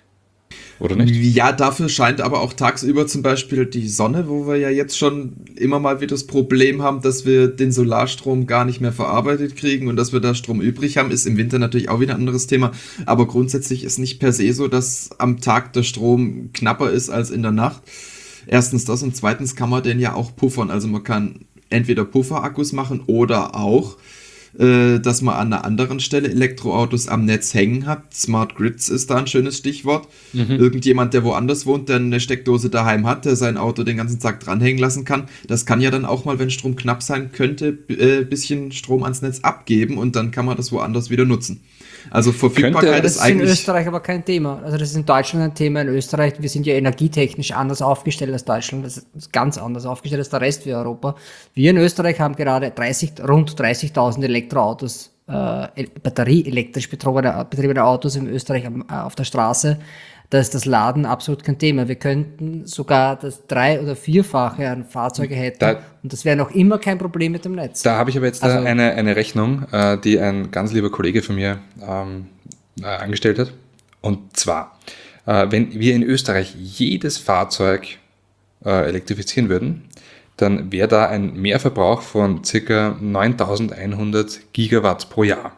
Oder nicht? Ja, dafür scheint aber auch tagsüber zum Beispiel die Sonne, wo wir ja jetzt schon immer mal wieder das Problem haben, dass wir den Solarstrom gar nicht mehr verarbeitet kriegen und dass wir da Strom übrig haben, ist im Winter natürlich auch wieder ein anderes Thema. Aber grundsätzlich ist nicht per se so, dass am Tag der Strom knapper ist als in der Nacht. Erstens das und zweitens kann man den ja auch puffern. Also man kann entweder Pufferakkus machen oder auch äh, dass man an einer anderen Stelle Elektroautos am Netz hängen hat. Smart Grids ist da ein schönes Stichwort. Mhm. Irgendjemand, der woanders wohnt, der eine Steckdose daheim hat, der sein Auto den ganzen Tag dranhängen lassen kann, das kann ja dann auch mal, wenn Strom knapp sein könnte, ein äh, bisschen Strom ans Netz abgeben und dann kann man das woanders wieder nutzen. Also Verfügbarkeit könnte, ist das eigentlich... Das ist in Österreich aber kein Thema. Also das ist in Deutschland ein Thema. In Österreich, wir sind ja energietechnisch anders aufgestellt als Deutschland. Das ist ganz anders aufgestellt als der Rest für Europa. Wir in Österreich haben gerade dreißig, rund dreißigtausend Elektroautos, äh, batterieelektrisch betriebene, betriebene Autos in Österreich auf der Straße. Da ist das Laden absolut kein Thema. Wir könnten sogar das drei- oder vierfache an Fahrzeuge hätten da, und das wäre noch immer kein Problem mit dem Netz. Da habe ich aber jetzt also, eine, eine Rechnung, äh, die ein ganz lieber Kollege von mir ähm, äh, angestellt hat. Und zwar, äh, wenn wir in Österreich jedes Fahrzeug äh, elektrifizieren würden, dann wäre da ein Mehrverbrauch von ca. neuntausendeinhundert Gigawatt pro Jahr.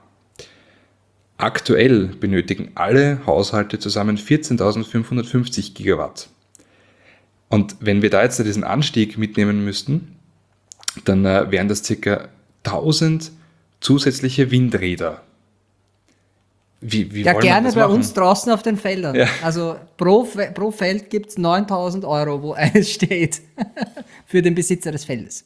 Aktuell benötigen alle Haushalte zusammen vierzehntausendfünfhundertfünfzig Gigawatt. Und wenn wir da jetzt diesen Anstieg mitnehmen müssten, dann äh, wären das ca. tausend zusätzliche Windräder. Wie, wie ja, wollen wir gerne das bei machen? uns draußen auf den Feldern. Ja. Also pro, pro Feld gibt es neuntausend Euro, wo eines steht, für den Besitzer des Feldes.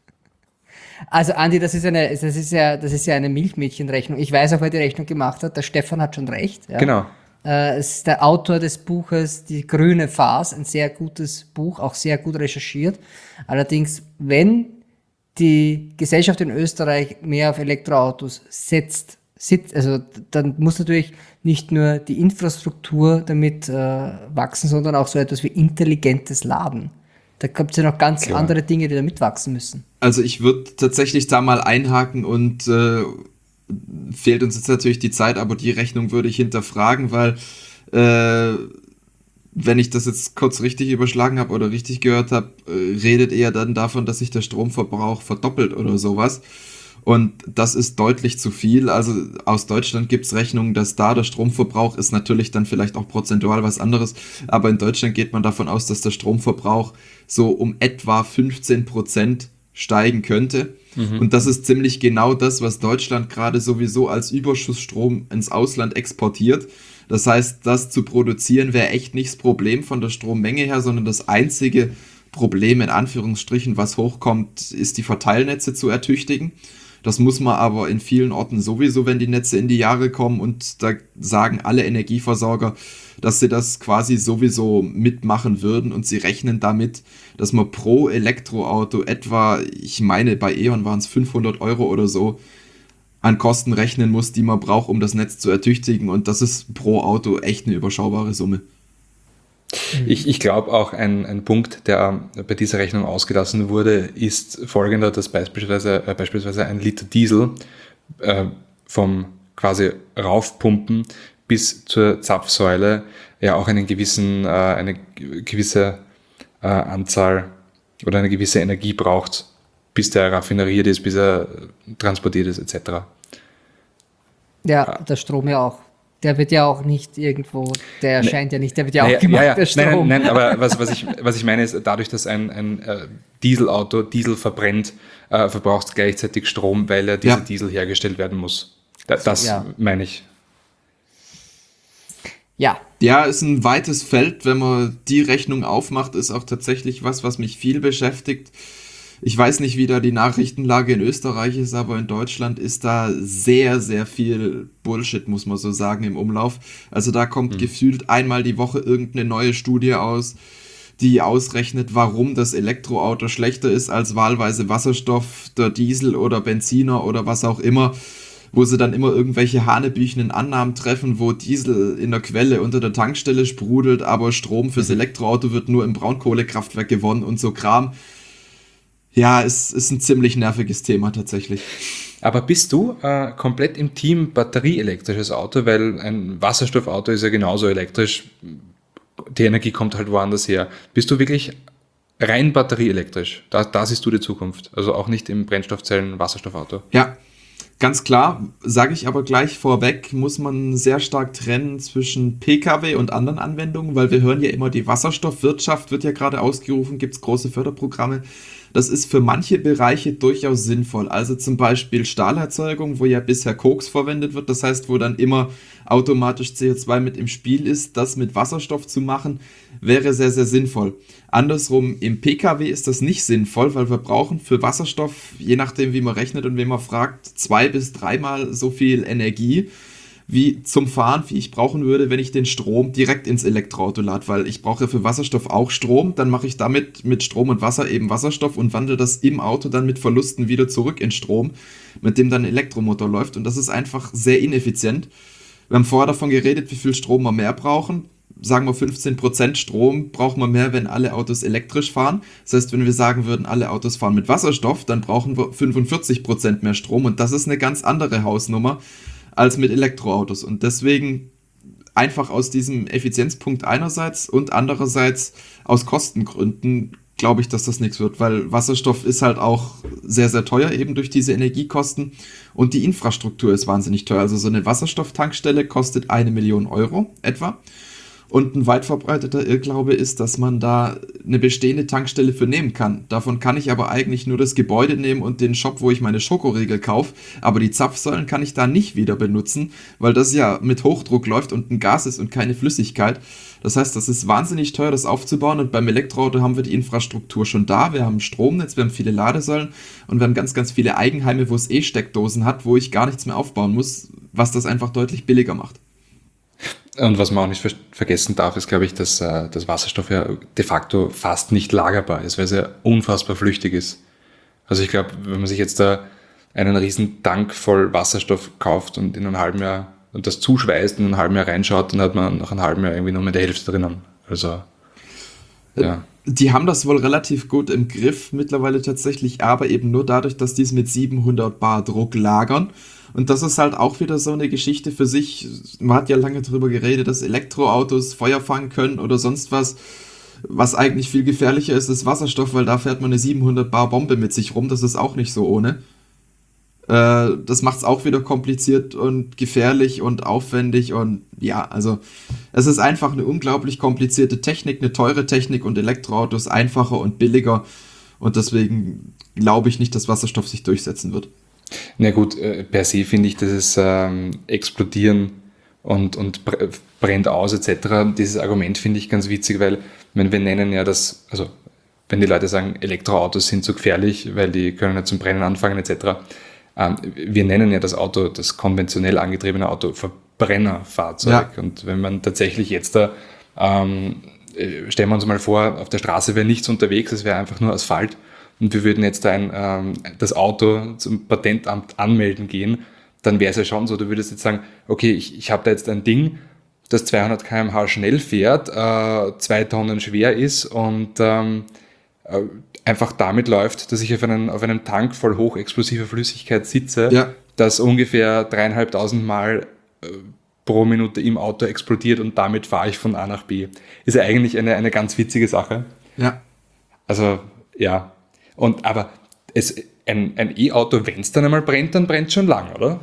Also Andi, das ist eine, das ist ja, das ist ja eine Milchmädchenrechnung. Ich weiß auch, wer die Rechnung gemacht hat. Der Stefan hat schon recht. Ja. Genau. Äh, es ist der Autor des Buches Die grüne Farce, ein sehr gutes Buch, auch sehr gut recherchiert. Allerdings, wenn die Gesellschaft in Österreich mehr auf Elektroautos setzt, sitzt, also dann muss natürlich nicht nur die Infrastruktur damit äh, wachsen, sondern auch so etwas wie intelligentes Laden. Da gibt es ja noch ganz Klar. andere Dinge, die da mitwachsen müssen. Also ich würde tatsächlich da mal einhaken und äh, fehlt uns jetzt natürlich die Zeit, aber die Rechnung würde ich hinterfragen, weil äh, wenn ich das jetzt kurz richtig überschlagen habe oder richtig gehört habe, äh, redet eher dann davon, dass sich der Stromverbrauch verdoppelt oder sowas. Und das ist deutlich zu viel. Also aus Deutschland gibt es Rechnungen, dass da der Stromverbrauch ist natürlich dann vielleicht auch prozentual was anderes. Aber in Deutschland geht man davon aus, dass der Stromverbrauch so um etwa fünfzehn Prozent steigen könnte. Mhm. Und das ist ziemlich genau das, was Deutschland gerade sowieso als Überschussstrom ins Ausland exportiert. Das heißt, das zu produzieren wäre echt nicht das Problem von der Strommenge her, sondern das einzige Problem in Anführungsstrichen, was hochkommt, ist die Verteilnetze zu ertüchtigen. Das muss man aber in vielen Orten sowieso, wenn die Netze in die Jahre kommen, und da sagen alle Energieversorger, dass sie das quasi sowieso mitmachen würden, und sie rechnen damit, dass man pro Elektroauto etwa, ich meine bei E.ON waren es fünfhundert Euro oder so, an Kosten rechnen muss, die man braucht, um das Netz zu ertüchtigen, und das ist pro Auto echt eine überschaubare Summe. Ich, ich glaube auch, ein, ein Punkt, der bei dieser Rechnung ausgelassen wurde, ist folgender, dass beispielsweise, äh, beispielsweise ein Liter Diesel äh, vom quasi Raufpumpen bis zur Zapfsäule ja auch einen gewissen, äh, eine gewisse äh, Anzahl oder eine gewisse Energie braucht, bis der raffineriert ist, bis er transportiert ist, et cetera. Ja, der Strom ja auch. Der wird ja auch nicht irgendwo, der erscheint ja nicht, der wird ja auch Naja, gemacht, ja, ja. der Strom. Nein, nein, nein, aber was, was, ich, was ich meine ist, dadurch, dass ein, ein äh, Dieselauto Diesel verbrennt, äh, verbraucht es gleichzeitig Strom, weil ja dieser Ja. Diesel hergestellt werden muss. Da, das Ja. meine ich. Ja, Ja, ist ein weites Feld, wenn man die Rechnung aufmacht, ist auch tatsächlich was, was mich viel beschäftigt. Ich weiß nicht, wie da die Nachrichtenlage in Österreich ist, aber in Deutschland ist da sehr, sehr viel Bullshit, muss man so sagen, im Umlauf. Also da kommt Mhm. gefühlt einmal die Woche irgendeine neue Studie aus, die ausrechnet, warum das Elektroauto schlechter ist als wahlweise Wasserstoff, der Diesel oder Benziner oder was auch immer, wo sie dann immer irgendwelche hanebüchenen Annahmen treffen, wo Diesel in der Quelle unter der Tankstelle sprudelt, aber Strom fürs Elektroauto wird nur im Braunkohlekraftwerk gewonnen und so Kram. Ja, es ist ein ziemlich nerviges Thema tatsächlich. Aber bist du äh, komplett im Team batterieelektrisches Auto, weil ein Wasserstoffauto ist ja genauso elektrisch, die Energie kommt halt woanders her. Bist du wirklich rein batterieelektrisch? Da, da siehst du die Zukunft, also auch nicht im Brennstoffzellen-Wasserstoffauto. Ja, ganz klar, sage ich aber gleich vorweg, muss man sehr stark trennen zwischen P K W und anderen Anwendungen, weil wir hören ja immer, die Wasserstoffwirtschaft wird ja gerade ausgerufen, gibt es große Förderprogramme. Das ist für manche Bereiche durchaus sinnvoll. Also zum Beispiel Stahlerzeugung, wo ja bisher Koks verwendet wird. Das heißt, wo dann immer automatisch C O zwei mit im Spiel ist. Das mit Wasserstoff zu machen, wäre sehr, sehr sinnvoll. Andersrum, im P K W ist das nicht sinnvoll, weil wir brauchen für Wasserstoff, je nachdem wie man rechnet und wen man fragt, zwei bis dreimal so viel Energie wie zum Fahren, wie ich brauchen würde, wenn ich den Strom direkt ins Elektroauto lade, weil ich brauche für Wasserstoff auch Strom, dann mache ich damit mit Strom und Wasser eben Wasserstoff und wandle das im Auto dann mit Verlusten wieder zurück in Strom, mit dem dann ein Elektromotor läuft und das ist einfach sehr ineffizient. Wir haben vorher davon geredet, wie viel Strom wir mehr brauchen. Sagen wir fünfzehn Prozent Strom brauchen wir mehr, wenn alle Autos elektrisch fahren. Das heißt, wenn wir sagen würden, alle Autos fahren mit Wasserstoff, dann brauchen wir fünfundvierzig Prozent mehr Strom und das ist eine ganz andere Hausnummer als mit Elektroautos. Und deswegen einfach aus diesem Effizienzpunkt einerseits und andererseits aus Kostengründen glaube ich, dass das nichts wird, weil Wasserstoff ist halt auch sehr, sehr teuer eben durch diese Energiekosten und die Infrastruktur ist wahnsinnig teuer. Also so eine Wasserstofftankstelle kostet eine Million Euro etwa. Und ein weit verbreiteter Irrglaube ist, dass man da eine bestehende Tankstelle für nehmen kann. Davon kann ich aber eigentlich nur das Gebäude nehmen und den Shop, wo ich meine Schokoriegel kaufe. Aber die Zapfsäulen kann ich da nicht wieder benutzen, weil das ja mit Hochdruck läuft und ein Gas ist und keine Flüssigkeit. Das heißt, das ist wahnsinnig teuer, das aufzubauen. Und beim Elektroauto haben wir die Infrastruktur schon da. Wir haben ein Stromnetz, wir haben viele Ladesäulen und wir haben ganz, ganz viele Eigenheime, wo es eh Steckdosen hat, wo ich gar nichts mehr aufbauen muss, was das einfach deutlich billiger macht. Und was man auch nicht ver- vergessen darf, ist, glaube ich, dass äh, das Wasserstoff ja de facto fast nicht lagerbar ist, weil es ja unfassbar flüchtig ist. Also ich glaube, wenn man sich jetzt da einen riesen Tank voll Wasserstoff kauft und in einem halben Jahr und das zuschweißt und in einem halben Jahr reinschaut, dann hat man nach einem halben Jahr irgendwie nur mehr die Hälfte drinnen. Also, ja. Die haben das wohl relativ gut im Griff mittlerweile tatsächlich, aber eben nur dadurch, dass die es mit siebenhundert Bar Druck lagern. Und das ist halt auch wieder so eine Geschichte für sich. Man hat ja lange darüber geredet, dass Elektroautos Feuer fangen können oder sonst was. Was eigentlich viel gefährlicher ist, ist Wasserstoff, weil da fährt man eine siebenhundert Bar Bombe mit sich rum. Das ist auch nicht so ohne. Äh, das macht es auch wieder kompliziert und gefährlich und aufwendig und ja, also es ist einfach eine unglaublich komplizierte Technik, eine teure Technik und Elektroautos einfacher und billiger und deswegen glaube ich nicht, dass Wasserstoff sich durchsetzen wird. Na gut, äh, per se finde ich, dass es ähm, explodieren und, und br- brennt aus et cetera. Dieses Argument finde ich ganz witzig, weil wenn wir nennen ja das, also wenn die Leute sagen, Elektroautos sind zu gefährlich, weil die können nicht zum Brennen anfangen et cetera. Ähm, wir nennen ja das Auto, das konventionell angetriebene Auto, Verbrennerfahrzeug. Ja. Und wenn man tatsächlich jetzt da, ähm, äh, stellen wir uns mal vor, auf der Straße wäre nichts unterwegs, es wäre einfach nur Asphalt. Und wir würden jetzt ein, ähm, das Auto zum Patentamt anmelden gehen, dann wäre es ja schon so, du würdest jetzt sagen, okay, ich, ich habe da jetzt ein Ding, das zweihundert Kilometer pro Stunde schnell fährt, äh, zwei Tonnen schwer ist und ähm, äh, einfach damit läuft, dass ich auf, einen, auf einem Tank voll hochexplosiver Flüssigkeit sitze, Ja. das ungefähr dreieinhalbtausend Mal äh, pro Minute im Auto explodiert und damit fahre ich von A nach B. Ist ja eigentlich eine, eine ganz witzige Sache. Ja. Also Ja, und aber es, ein, ein E-Auto, wenn es dann einmal brennt, dann brennt schon lang, oder?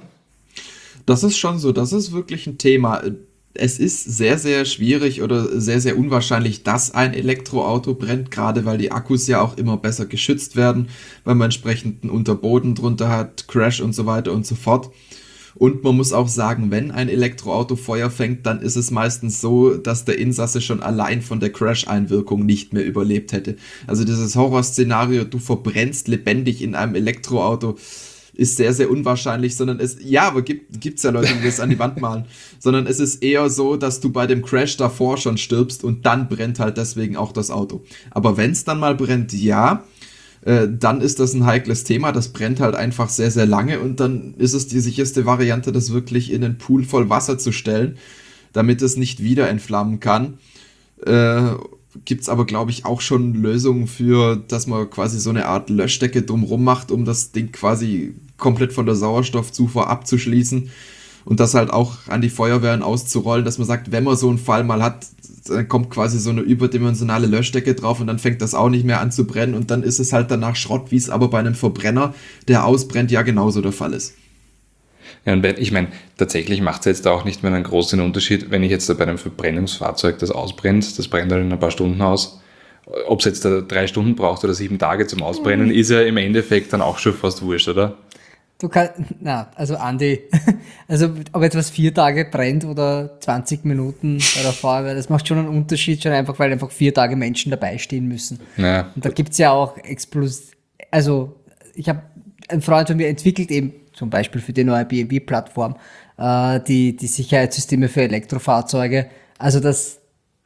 Das ist schon so, das ist wirklich ein Thema. Es ist sehr, sehr schwierig oder sehr, sehr unwahrscheinlich, dass ein Elektroauto brennt, gerade weil die Akkus ja auch immer besser geschützt werden, weil man entsprechend einen Unterboden drunter hat, Crash und so weiter und so fort. Und man muss auch sagen, wenn ein Elektroauto Feuer fängt, dann ist es meistens so, dass der Insasse schon allein von der Crash-Einwirkung nicht mehr überlebt hätte. Also dieses Horrorszenario, du verbrennst lebendig in einem Elektroauto, ist sehr, sehr unwahrscheinlich, sondern es, ja, aber gibt, gibt's ja Leute, die das an die Wand malen, sondern es ist eher so, dass du bei dem Crash davor schon stirbst und dann brennt halt deswegen auch das Auto. Aber wenn es dann mal brennt, ja, äh, dann ist das ein heikles Thema, das brennt halt einfach sehr, sehr lange und dann ist es die sicherste Variante, das wirklich in einen Pool voll Wasser zu stellen, damit es nicht wieder entflammen kann. Äh, Gibt es aber, glaube ich, auch schon Lösungen für, dass man quasi so eine Art Löschdecke drumrum macht, um das Ding quasi komplett von der Sauerstoffzufuhr abzuschließen und das halt auch an die Feuerwehren auszurollen, dass man sagt, wenn man so einen Fall mal hat, dann kommt quasi so eine überdimensionale Löschdecke drauf und dann fängt das auch nicht mehr an zu brennen und dann ist es halt danach Schrott, wie es aber bei einem Verbrenner, der ausbrennt, ja genauso der Fall ist. Ja, und ich meine, tatsächlich macht es jetzt auch nicht mehr einen großen Unterschied, wenn ich jetzt da bei einem Verbrennungsfahrzeug das ausbrennt, das brennt halt in ein paar Stunden aus. Ob es jetzt da drei Stunden braucht oder sieben Tage zum Ausbrennen, ist ja im Endeffekt dann auch schon fast wurscht, oder? Du kannst, na, also Andi, also ob etwas vier Tage brennt oder zwanzig Minuten bei der Feuerwehr, das macht schon einen Unterschied, schon einfach, weil einfach vier Tage Menschen dabei stehen müssen. Ja. Und da gibt's ja auch Explos, also ich habe, ein Freund von mir entwickelt eben zum Beispiel für die neue B M W-Plattform äh, die, die Sicherheitssysteme für Elektrofahrzeuge. Also das,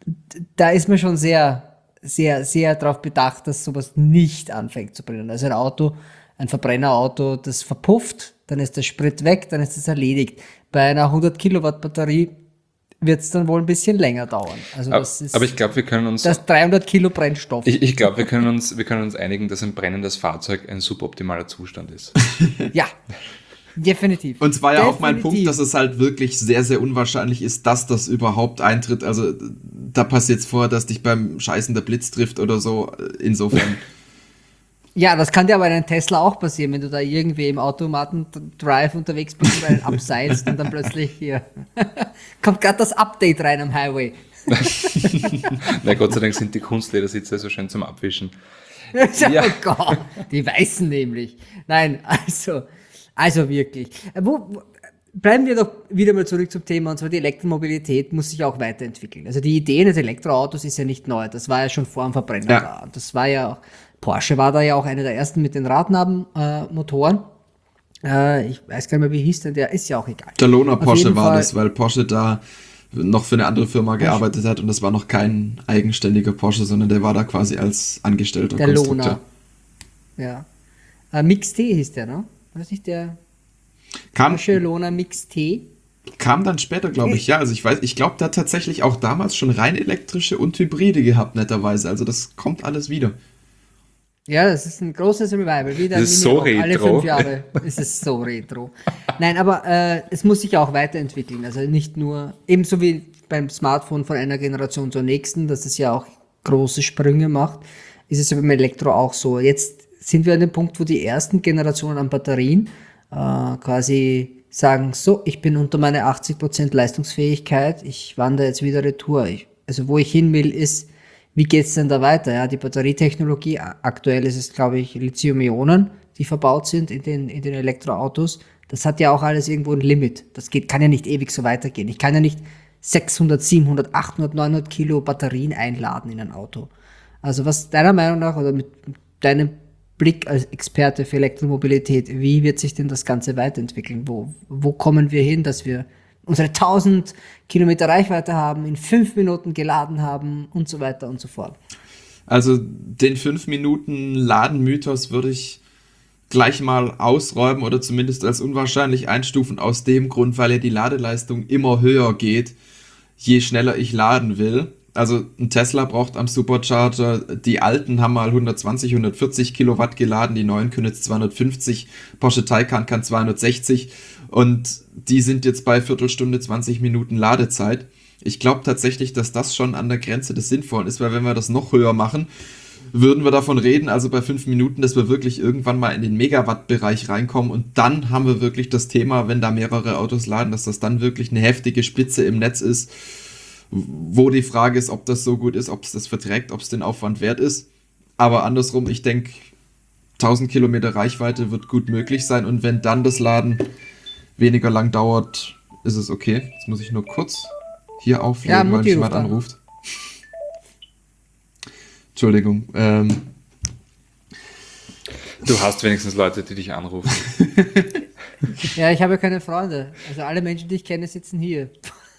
da ist man schon sehr, sehr, sehr darauf bedacht, dass sowas nicht anfängt zu brennen. Also ein Auto, ein Verbrennerauto, das verpufft, dann ist der Sprit weg, dann ist es erledigt. Bei einer hundert Kilowatt Batterie wird es dann wohl ein bisschen länger dauern. Also das aber, ist aber ich glaube, wir können uns... das dreihundert Kilo Brennstoff. Ich, ich glaube, wir können uns, wir können uns einigen, dass ein brennendes Fahrzeug ein suboptimaler Zustand ist. Ja, definitiv. Und zwar ja definitiv. auch mein Punkt, dass es halt wirklich sehr, sehr unwahrscheinlich ist, dass das überhaupt eintritt. Also da passiert es vor, dass dich beim Scheißen der Blitz trifft oder so. Insofern... Ja, das kann dir aber in einem Tesla auch passieren, wenn du da irgendwie im Automaten-Drive unterwegs bist und einen abseilst und dann plötzlich hier kommt gerade das Update rein am Highway. Na Gott sei Dank sind die Kunstledersitze so schön zum Abwischen. Ja. Oh Gott, die weißen nämlich. Nein, also, also wirklich. Wo, wo, bleiben wir doch wieder mal zurück zum Thema, und zwar die Elektromobilität muss sich auch weiterentwickeln. Also die Idee des Elektroautos ist ja nicht neu, das war ja schon vor dem Verbrenner ja. da. Das war ja auch, Porsche war da ja auch einer der ersten mit den Radnabenmotoren. Äh, ich weiß gar nicht mehr, wie hieß denn der, ist ja auch egal. Der Lohner Porsche war Fall, das, weil Porsche da noch für eine andere Firma Porsche. gearbeitet hat und das war noch kein eigenständiger Porsche, sondern der war da quasi als Angestellter der Konstrukteur. Lohner. Ja. Äh, Mix T hieß der, ne? War das nicht der kam, Porsche Lohner Mix T? Kam dann später, glaube ich, ja. Also ich weiß, ich glaube, der hat tatsächlich auch damals schon rein elektrische und Hybride gehabt, netterweise. Also das kommt alles wieder. Ja, das ist ein großes Revival. Wieder das ist so retro. Alle fünf Jahre ist es so retro. Nein, aber äh, es muss sich auch weiterentwickeln. Also nicht nur, ebenso wie beim Smartphone von einer Generation zur nächsten, dass es ja auch große Sprünge macht, ist es ja beim Elektro auch so. Jetzt sind wir an dem Punkt, wo die ersten Generationen an Batterien äh, quasi sagen, so, ich bin unter meine achtzig Prozent Leistungsfähigkeit, ich wandere jetzt wieder retour. Ich, also wo ich hin will, ist, wie geht's denn da weiter? Ja, die Batterietechnologie, aktuell ist es, glaube ich, Lithium-Ionen, die verbaut sind in den, in den Elektroautos. Das hat ja auch alles irgendwo ein Limit. Das geht, kann ja nicht ewig so weitergehen. Ich kann ja nicht sechshundert, siebenhundert, achthundert, neunhundert Kilo Batterien einladen in ein Auto. Also was deiner Meinung nach oder mit deinem Blick als Experte für Elektromobilität, wie wird sich denn das Ganze weiterentwickeln? Wo, wo kommen wir hin, dass wir unsere tausend Kilometer Reichweite haben, in fünf Minuten geladen haben und so weiter und so fort? Also den fünf Minuten Ladenmythos würde ich gleich mal ausräumen oder zumindest als unwahrscheinlich einstufen, aus dem Grund, weil ja die Ladeleistung immer höher geht, je schneller ich laden will. Also ein Tesla braucht am Supercharger, die alten haben mal hundertzwanzig, hundertvierzig Kilowatt geladen, die neuen können jetzt zweihundertfünfzig, Porsche Taycan kann zweihundertsechzig und die sind jetzt bei Viertelstunde, zwanzig Minuten Ladezeit. Ich glaube tatsächlich, dass das schon an der Grenze des Sinnvollen ist, weil wenn wir das noch höher machen, würden wir davon reden, also bei fünf Minuten, dass wir wirklich irgendwann mal in den Megawatt-Bereich reinkommen und dann haben wir wirklich das Thema, wenn da mehrere Autos laden, dass das dann wirklich eine heftige Spitze im Netz ist, wo die Frage ist, ob das so gut ist, ob es das verträgt, ob es den Aufwand wert ist. Aber andersrum, ich denke, tausend Kilometer Reichweite wird gut möglich sein und wenn dann das Laden weniger lang dauert, ist es okay. Jetzt muss ich nur kurz hier auflegen, Ja, weil Mutti mich jemand ruft an. anruft. Entschuldigung. Ähm, Du hast wenigstens Leute, die dich anrufen. Ja, ich habe ja keine Freunde. Also alle Menschen, die ich kenne, sitzen hier.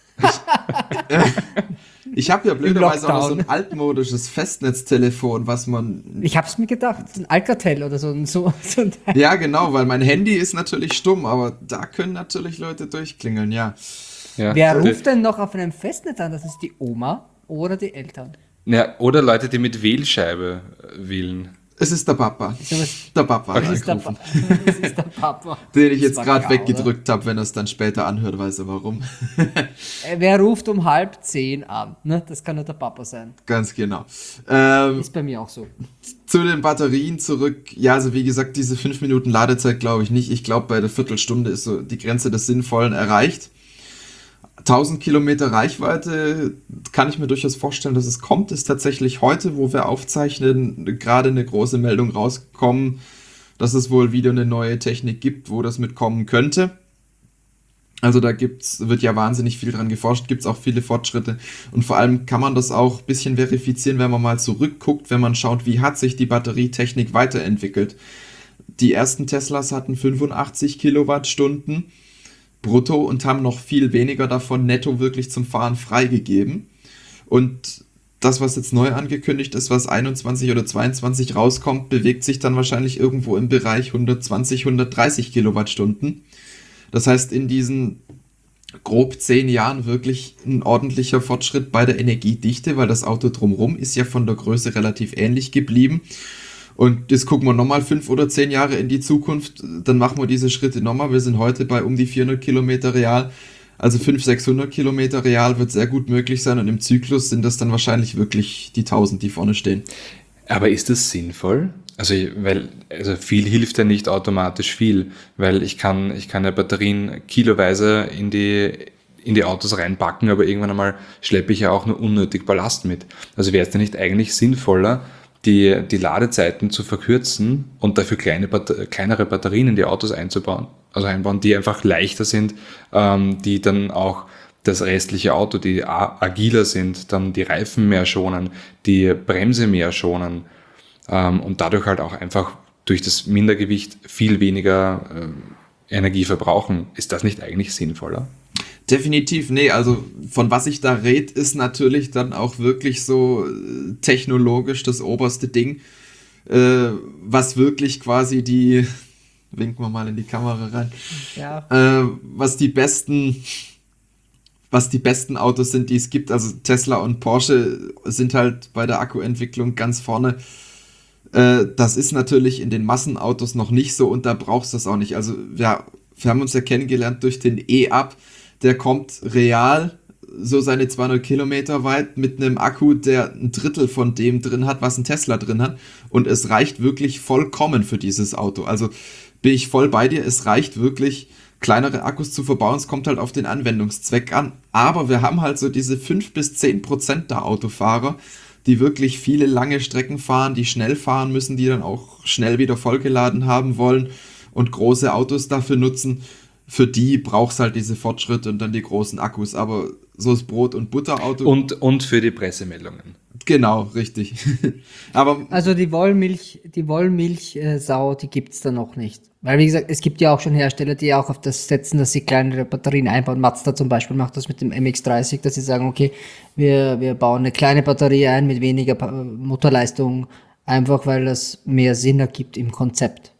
ich habe ja blöderweise auch noch so Lockdown. ein altmodisches Festnetztelefon, was man... Ich habe es mir gedacht, ein Alcatel oder so. so, so ein Teil. Ja, genau, weil mein Handy ist natürlich stumm, aber da können natürlich Leute durchklingeln, ja. Ja. Wer Die- ruft denn noch auf einem Festnetz an? Das ist die Oma oder die Eltern. Ja, oder Leute, die mit Wählscheibe äh, wählen. Es ist der Papa. was- Der Papa hat Das ist, der angerufen, Pa- das ist der Papa. den ich Das jetzt war gerade klar, weggedrückt habe. Wenn er es dann später anhört, weiß er warum. oder? Äh, Wer ruft um halb zehn an? Ne? Das kann nur der Papa sein. Ganz genau. Ähm, Ist bei mir auch so. zu den Batterien zurück. Ja, also wie gesagt, diese fünf Minuten Ladezeit glaube ich nicht. Ich glaube, bei der Viertelstunde ist so die Grenze des Sinnvollen erreicht. tausend Kilometer Reichweite kann ich mir durchaus vorstellen, dass es kommt. Ist tatsächlich heute, wo wir aufzeichnen, gerade eine große Meldung rausgekommen, dass es wohl wieder eine neue Technik gibt, wo das mitkommen könnte. Also da gibt's, wird ja wahnsinnig viel dran geforscht, gibt es auch viele Fortschritte und vor allem kann man das auch ein bisschen verifizieren, wenn man mal zurückguckt, wenn man schaut, wie hat sich die Batterietechnik weiterentwickelt. Die ersten Teslas hatten fünfundachtzig Kilowattstunden brutto und haben noch viel weniger davon netto wirklich zum Fahren freigegeben. Und das, was jetzt neu angekündigt ist, was einundzwanzig oder zweiundzwanzig rauskommt, bewegt sich dann wahrscheinlich irgendwo im Bereich hundertzwanzig, hundertdreißig Kilowattstunden. Das heißt, in diesen grob zehn Jahren wirklich ein ordentlicher Fortschritt bei der Energiedichte, weil das Auto drumherum ist ja von der Größe relativ ähnlich geblieben. Und jetzt gucken wir nochmal fünf oder zehn Jahre in die Zukunft, dann machen wir diese Schritte nochmal. Wir sind heute bei um die vierhundert Kilometer real, also fünfhundert, sechshundert Kilometer real wird sehr gut möglich sein und im Zyklus sind das dann wahrscheinlich wirklich die tausend, die vorne stehen. Aber ist das sinnvoll? Also, weil, also viel hilft ja nicht automatisch viel, weil ich kann, ich kann ja Batterien kiloweise in die, in die Autos reinpacken, aber irgendwann einmal schleppe ich ja auch nur unnötig Ballast mit. Also wäre es denn nicht eigentlich sinnvoller, die, die Ladezeiten zu verkürzen und dafür kleine Bat- kleinere Batterien in die Autos einzubauen, also einbauen, die einfach leichter sind, ähm, die dann auch das restliche Auto, die a- agiler sind, dann die Reifen mehr schonen, die Bremse mehr schonen ähm, und dadurch halt auch einfach durch das Mindergewicht viel weniger ähm, Energie verbrauchen. Ist das nicht eigentlich sinnvoller? Definitiv, nee, also von was ich da rede, ist natürlich dann auch wirklich so äh, technologisch das oberste Ding, äh, was wirklich quasi die, winken wir mal in die Kamera rein, Ja. äh, was die besten, was die besten Autos sind, die es gibt. Also Tesla und Porsche sind halt bei der Akkuentwicklung ganz vorne. Äh, das ist natürlich in den Massenautos noch nicht so und da brauchst du das auch nicht. Also ja, wir haben uns ja kennengelernt durch den E-Up. Der kommt real so seine zweihundert Kilometer weit mit einem Akku, der ein Drittel von dem drin hat, was ein Tesla drin hat. Und es reicht wirklich vollkommen für dieses Auto. Also bin ich voll bei dir. Es reicht wirklich, kleinere Akkus zu verbauen. Es kommt halt auf den Anwendungszweck an. Aber wir haben halt so diese fünf bis zehn Prozent der Autofahrer, die wirklich viele lange Strecken fahren, die schnell fahren müssen, die dann auch schnell wieder vollgeladen haben wollen und große Autos dafür nutzen. Für die brauchst halt diese Fortschritte und dann die großen Akkus, aber so das Brot- und Butterauto. Und, und für die Pressemeldungen. Genau, richtig. aber Also die Wollmilch, die Wollmilchsau, die gibt's da noch nicht. Weil wie gesagt, es gibt ja auch schon Hersteller, die auch auf das setzen, dass sie kleinere Batterien einbauen. Mazda zum Beispiel macht das mit dem M X dreißig, dass sie sagen, okay, wir, wir bauen eine kleine Batterie ein mit weniger Pa- Motorleistung, einfach weil das mehr Sinn ergibt im Konzept.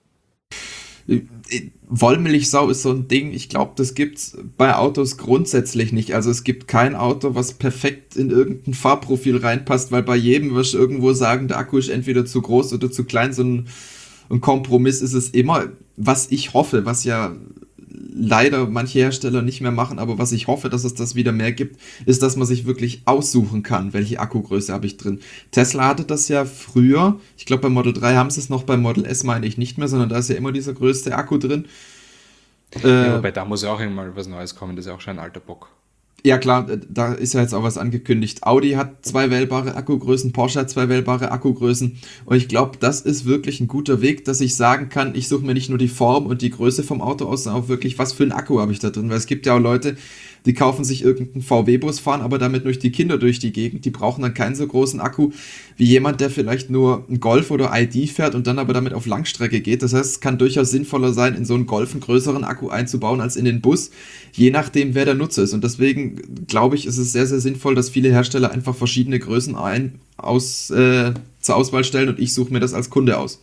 Wollmilchsau ist so ein Ding, ich glaube, das gibt's bei Autos grundsätzlich nicht. Also es gibt kein Auto, was perfekt in irgendein Fahrprofil reinpasst, weil bei jedem wirst du irgendwo sagen, der Akku ist entweder zu groß oder zu klein. So ein, ein Kompromiss ist es immer. Was ich hoffe, was ja leider manche Hersteller nicht mehr machen, aber was ich hoffe, dass es das wieder mehr gibt, ist, dass man sich wirklich aussuchen kann, welche Akkugröße habe ich drin. Tesla hatte das ja früher, ich glaube bei Model drei haben sie es noch, bei Model S meine ich nicht mehr, sondern da ist ja immer dieser größte Akku drin. Ja, Äh, wobei da muss ja auch irgendwann was Neues kommen, das ist ja auch schon ein alter Bock. Ja klar, da ist ja jetzt auch was angekündigt. Audi hat zwei wählbare Akkugrößen, Porsche hat zwei wählbare Akkugrößen und ich glaube, das ist wirklich ein guter Weg, dass ich sagen kann, ich suche mir nicht nur die Form und die Größe vom Auto aus, sondern auch wirklich, was für einen Akku habe ich da drin, weil es gibt ja auch Leute, die kaufen sich irgendeinen V W-Bus, fahren aber damit durch die Kinder durch die Gegend, die brauchen dann keinen so großen Akku wie jemand, der vielleicht nur einen Golf oder I D fährt und dann aber damit auf Langstrecke geht. Das heißt, es kann durchaus sinnvoller sein, in so einen Golf einen größeren Akku einzubauen als in den Bus, je nachdem, wer der Nutzer ist. Und deswegen glaube ich, ist es sehr, sehr sinnvoll, dass viele Hersteller einfach verschiedene Größen ein, aus, äh, zur Auswahl stellen und ich suche mir das als Kunde aus.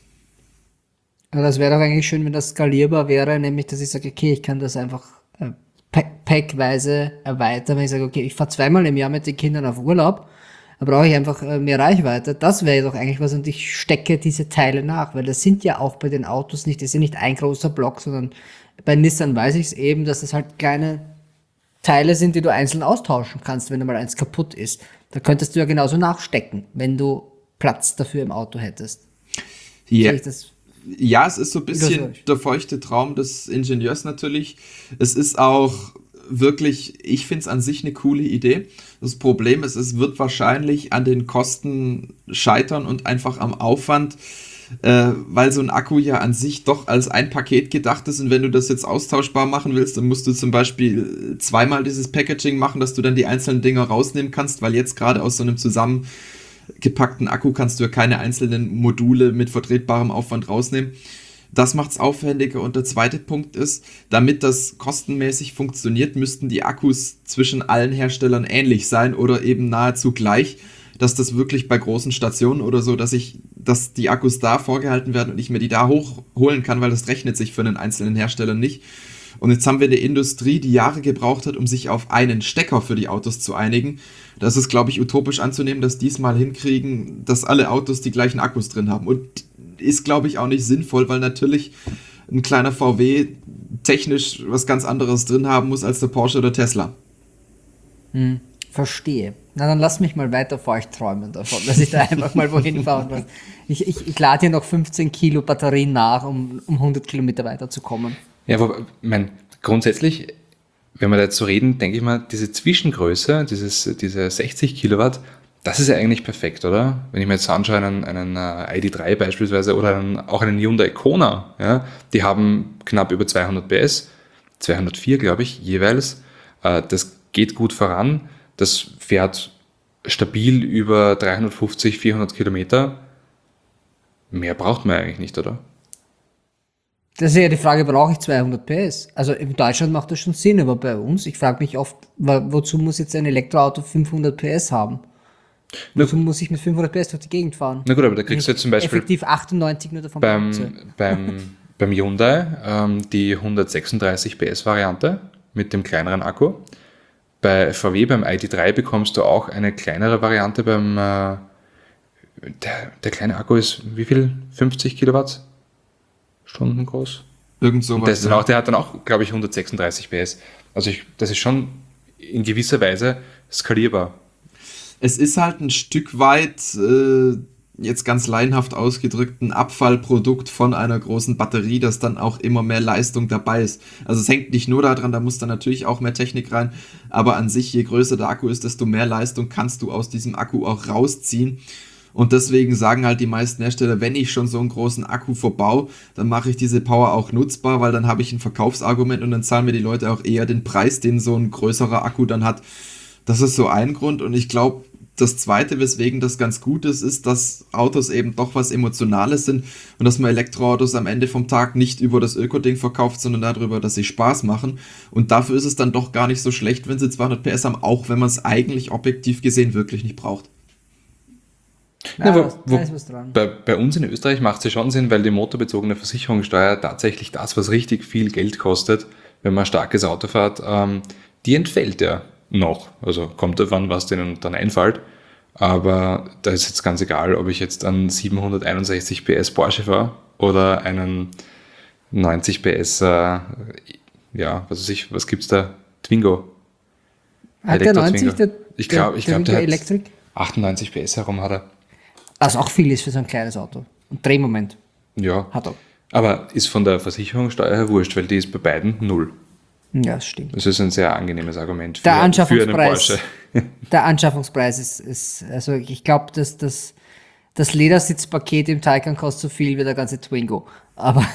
Aber das wäre doch eigentlich schön, wenn das skalierbar wäre, nämlich, dass ich sage, okay, ich kann das einfach äh, pa- packweise erweitern, wenn ich sage, okay, ich fahre zweimal im Jahr mit den Kindern auf Urlaub, da brauche ich einfach äh, mehr Reichweite. Das wäre doch eigentlich was und ich stecke diese Teile nach, weil das sind ja auch bei den Autos nicht, das ist ja nicht ein großer Block, sondern bei Nissan weiß ich es eben, dass es halt kleine Teile sind, die du einzeln austauschen kannst, wenn mal eins kaputt ist. Da könntest du ja genauso nachstecken, wenn du Platz dafür im Auto hättest. Ja. Sehe ich das? Ja, es ist so ein bisschen Überzeugt. der feuchte Traum des Ingenieurs natürlich. Es ist auch wirklich, ich finde es an sich eine coole Idee. Das Problem ist, es wird wahrscheinlich an den Kosten scheitern und einfach am Aufwand, äh, weil so ein Akku ja an sich doch als ein Paket gedacht ist und wenn du das jetzt austauschbar machen willst, dann musst du zum Beispiel zweimal dieses Packaging machen, dass du dann die einzelnen Dinger rausnehmen kannst, weil jetzt gerade aus so einem zusammengepackten Akku kannst du ja keine einzelnen Module mit vertretbarem Aufwand rausnehmen. Das macht es aufwendiger und der zweite Punkt ist, damit das kostenmäßig funktioniert, müssten die Akkus zwischen allen Herstellern ähnlich sein oder eben nahezu gleich, dass das wirklich bei großen Stationen oder so, dass ich, dass die Akkus da vorgehalten werden und ich mir die da hochholen kann, weil das rechnet sich für einen einzelnen Hersteller nicht. Und jetzt haben wir eine Industrie, die Jahre gebraucht hat, um sich auf einen Stecker für die Autos zu einigen. Das ist, glaube ich, utopisch anzunehmen, dass diesmal hinkriegen, dass alle Autos die gleichen Akkus drin haben. Und ist, glaube ich, auch nicht sinnvoll, weil natürlich ein kleiner V W technisch was ganz anderes drin haben muss als der Porsche oder Tesla. Hm, verstehe. Na, dann lass mich mal weiter vor euch träumen davon, dass ich da einfach mal wohin fahre. Und Ich, ich, ich lade hier noch fünfzehn Kilo Batterien nach, um, um hundert Kilometer weiterzukommen. Ja, aber mein, grundsätzlich, wenn wir da jetzt so reden, denke ich mal, diese Zwischengröße, dieses, diese sechzig Kilowatt, das ist ja eigentlich perfekt, oder? Wenn ich mir jetzt anschaue, einen, einen äh, I D drei beispielsweise oder einen, auch einen Hyundai Kona, ja, die haben knapp über zweihundert P S, zweihundertvier, glaube ich, jeweils. Äh, das geht gut voran, das fährt stabil über dreihundertfünfzig, vierhundert Kilometer. Mehr braucht man eigentlich nicht, oder? Das ist ja die Frage, brauche ich zweihundert P S? Also in Deutschland macht das schon Sinn, aber bei uns, ich frage mich oft, wa- wozu muss jetzt ein Elektroauto fünfhundert P S haben? Wozu muss ich mit fünfhundert P S durch die Gegend fahren? Na gut, aber da kriegst du jetzt zum Beispiel Effektiv achtundneunzig nur davon benutze. beim, beim, beim Hyundai ähm, die hundertsechsunddreißig P S Variante mit dem kleineren Akku. Bei V W beim I D drei bekommst du auch eine kleinere Variante beim äh, der, der kleine Akku ist wie viel? fünfzig Kilowattstunden groß? Irgend Und sowas. das ist dann auch, der hat dann auch, glaube ich, hundertsechsunddreißig P S. Also ich, das ist schon in gewisser Weise skalierbar. Es ist halt ein Stück weit, äh, jetzt ganz laienhaft ausgedrückt, ein Abfallprodukt von einer großen Batterie, dass dann auch immer mehr Leistung dabei ist. Also es hängt nicht nur daran, da muss dann natürlich auch mehr Technik rein, aber an sich, je größer der Akku ist, desto mehr Leistung kannst du aus diesem Akku auch rausziehen. Und deswegen sagen halt die meisten Hersteller, wenn ich schon so einen großen Akku verbau, dann mache ich diese Power auch nutzbar, weil dann habe ich ein Verkaufsargument und dann zahlen mir die Leute auch eher den Preis, den so ein größerer Akku dann hat. Das ist so ein Grund und ich glaube, das zweite, weswegen das ganz gut ist, ist, dass Autos eben doch was Emotionales sind und dass man Elektroautos am Ende vom Tag nicht über das Öko-Ding verkauft, sondern darüber, dass sie Spaß machen. Und dafür ist es dann doch gar nicht so schlecht, wenn sie zweihundert P S haben, auch wenn man es eigentlich objektiv gesehen wirklich nicht braucht. Ja, Ja, wo, da wo, ist was dran. bei, bei uns in Österreich macht es ja schon Sinn, weil die motorbezogene Versicherungssteuer tatsächlich das, was richtig viel Geld kostet, wenn man ein starkes Auto fährt, ähm, die entfällt ja noch. Also kommt davon, was denen dann einfällt. Aber da ist jetzt ganz egal, ob ich jetzt einen siebenhunderteinundsechzig P S Porsche fahre oder einen neunzig P S äh, ja, was weiß ich, was gibt's da? Twingo. Hat der neunzig, der, Ich glaube, ich der, glaub, der der hat Elektrik? achtundneunzig P S herum hat er. Was auch viel ist für so ein kleines Auto. Und Drehmoment Ja. hat er. Aber ist von der Versicherungssteuer her wurscht, weil die ist bei beiden null. Ja, das stimmt. Das ist ein sehr angenehmes Argument für, Der für einen Anschaffungspreis, Porsche. der Anschaffungspreis ist, ist also ich glaube, dass das, das Ledersitzpaket im Taycan kostet so viel wie der ganze Twingo. Aber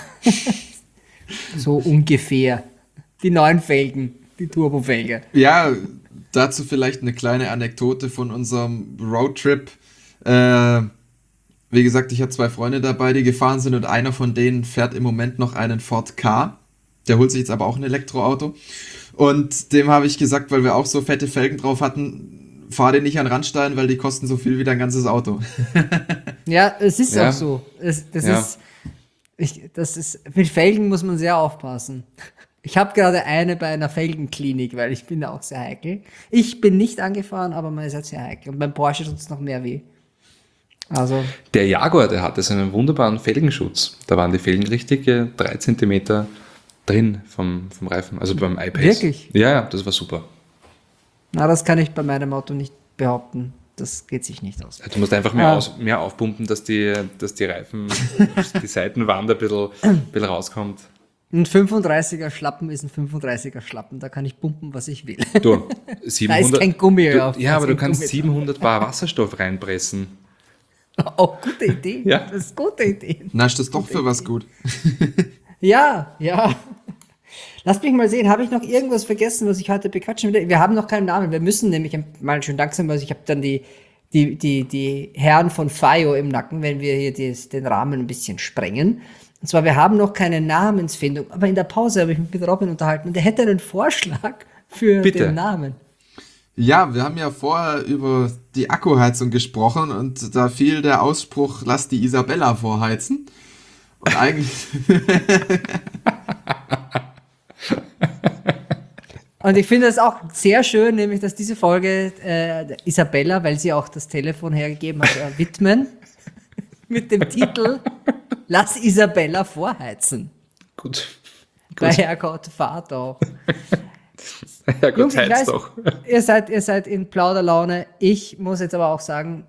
so ungefähr. Die neuen Felgen, die Turbofelge. Ja, dazu vielleicht eine kleine Anekdote von unserem Roadtrip. Äh, wie gesagt, ich hatte zwei Freunde dabei, die gefahren sind und einer von denen fährt im Moment noch einen Ford Ka. Der holt sich jetzt aber auch ein Elektroauto. Und dem habe ich gesagt, weil wir auch so fette Felgen drauf hatten, fahr den nicht an Randstein, weil die kosten so viel wie dein ganzes Auto. Ja, es ist Ja. auch so. Es, das, Ja. ist, ich, das ist, mit Felgen muss man sehr aufpassen. Ich habe gerade eine bei einer Felgenklinik, weil ich bin da auch sehr heikel. Ich bin nicht angefahren, aber man ist halt sehr heikel. Und beim Porsche tut es noch mehr weh. Also, Der Jaguar, der hatte so einen wunderbaren Felgenschutz. Da waren die Felgen richtige drei Zentimeter drin vom, vom Reifen, also beim iPace. Wirklich? Ja, ja, das war super. na, das kann ich bei meinem Auto nicht behaupten. Das geht sich nicht aus. Du musst einfach mehr, Ah. aus, mehr aufpumpen, dass die, dass die Reifen, die Seitenwand ein bisschen, ein bisschen rauskommt. Ein fünfunddreißiger Schlappen ist ein fünfunddreißiger Schlappen. Da kann ich pumpen, was ich will. Du, siebenhundert, kein Gummi du, auf, Ja, da aber du ist kein kannst Gummi drauf. siebenhundert Bar Wasserstoff reinpressen. Oh, gute Idee. Ja. Das ist eine gute Idee. Na, ist das doch für was gut. Ja, ja. Lasst mich mal sehen, habe ich noch irgendwas vergessen, was ich heute bequatschen will? Wir haben noch keinen Namen. Wir müssen nämlich mal schön Dank sagen, weil ich habe dann die, die, die, die Herren von F I O im Nacken, wenn wir hier des, den Rahmen ein bisschen sprengen. Und zwar, wir haben noch keine Namensfindung, aber in der Pause habe ich mich mit Robin unterhalten und er hätte einen Vorschlag für Bitte. den Namen. Ja, wir haben ja vorher über die Akkuheizung gesprochen und da fiel der Ausspruch, lass die Isabella vorheizen. Und eigentlich... Und ich finde es auch sehr schön, nämlich, dass diese Folge äh, Isabella, weil sie auch das Telefon hergegeben hat, äh, widmen mit dem Titel Lass Isabella vorheizen. Gut. Bei Herrgott, fahr doch. Ja, Gott Jungs, ich heiz weiß, doch. ihr seid, ihr seid in Plauderlaune. Ich muss jetzt aber auch sagen,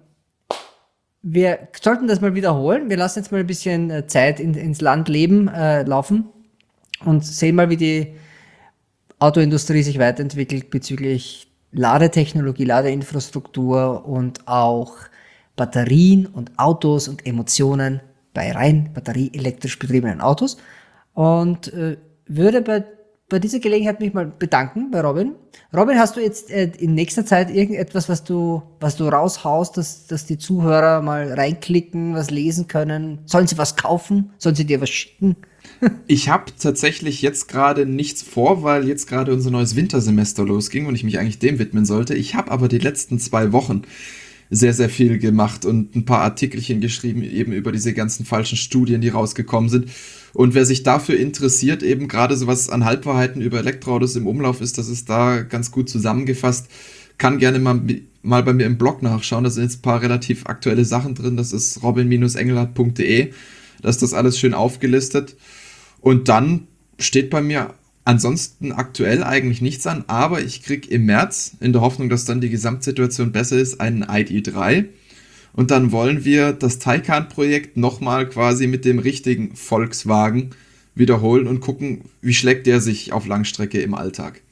wir sollten das mal wiederholen. Wir lassen jetzt mal ein bisschen äh, Zeit in, ins Land leben, äh, laufen und sehen mal, wie die Autoindustrie sich weiterentwickelt bezüglich Ladetechnologie, Ladeinfrastruktur und auch Batterien und Autos und Emotionen bei rein batterieelektrisch betriebenen Autos. Und äh, würde bei, bei dieser Gelegenheit mich mal bedanken bei Robin. Robin, hast du jetzt äh, in nächster Zeit irgendetwas, was du, was du raushaust, dass, dass die Zuhörer mal reinklicken, was lesen können? Sollen sie was kaufen? Sollen sie dir was schicken? Ich habe tatsächlich jetzt gerade nichts vor, weil jetzt gerade unser neues Wintersemester losging und ich mich eigentlich dem widmen sollte. Ich habe aber die letzten zwei Wochen sehr, sehr viel gemacht und ein paar Artikelchen geschrieben, eben über diese ganzen falschen Studien, die rausgekommen sind. Und wer sich dafür interessiert, eben gerade so was an Halbwahrheiten über Elektroautos im Umlauf ist, das ist da ganz gut zusammengefasst, kann gerne mal, mal bei mir im Blog nachschauen. Da sind jetzt ein paar relativ aktuelle Sachen drin. Das ist robin Bindestrich engelhardt Punkt de. Da ist das alles schön aufgelistet. Und dann steht bei mir ansonsten aktuell eigentlich nichts an, aber ich krieg im März, in der Hoffnung, dass dann die Gesamtsituation besser ist, einen I D drei. Und dann wollen wir das Taycan-Projekt nochmal quasi mit dem richtigen Volkswagen wiederholen und gucken, wie schlägt der sich auf Langstrecke im Alltag.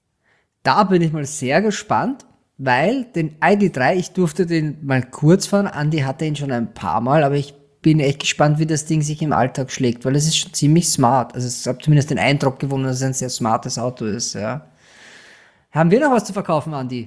Da bin ich mal sehr gespannt, weil den I D drei, ich durfte den mal kurz fahren, Andi hatte ihn schon ein paar Mal, aber ich bin echt gespannt, wie das Ding sich im Alltag schlägt, weil es ist schon ziemlich smart. Also ich habe zumindest den Eindruck gewonnen, dass es ein sehr smartes Auto ist. Ja. Haben wir noch was zu verkaufen, Andi?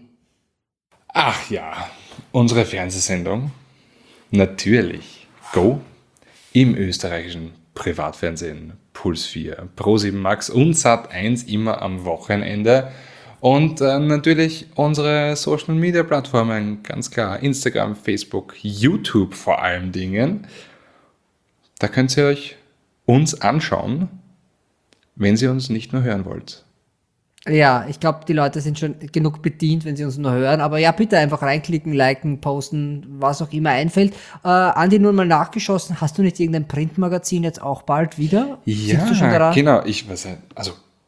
Ach ja, unsere Fernsehsendung. Natürlich. Go. Im österreichischen Privatfernsehen. Puls vier, Pro sieben Max und Sat eins immer am Wochenende. Und äh, natürlich unsere Social Media Plattformen, ganz klar. Instagram, Facebook, YouTube vor allen Dingen. Da könnt ihr euch uns anschauen, wenn ihr uns nicht nur hören wollt. Ja, ich glaube, die Leute sind schon genug bedient, wenn sie uns nur hören. Aber ja, bitte einfach reinklicken, liken, posten, was auch immer einfällt. Äh, Andi, nur mal nachgeschossen, hast du nicht irgendein Printmagazin jetzt auch bald wieder? Sitzt du schon Ja, daran? genau. Ich weiß, also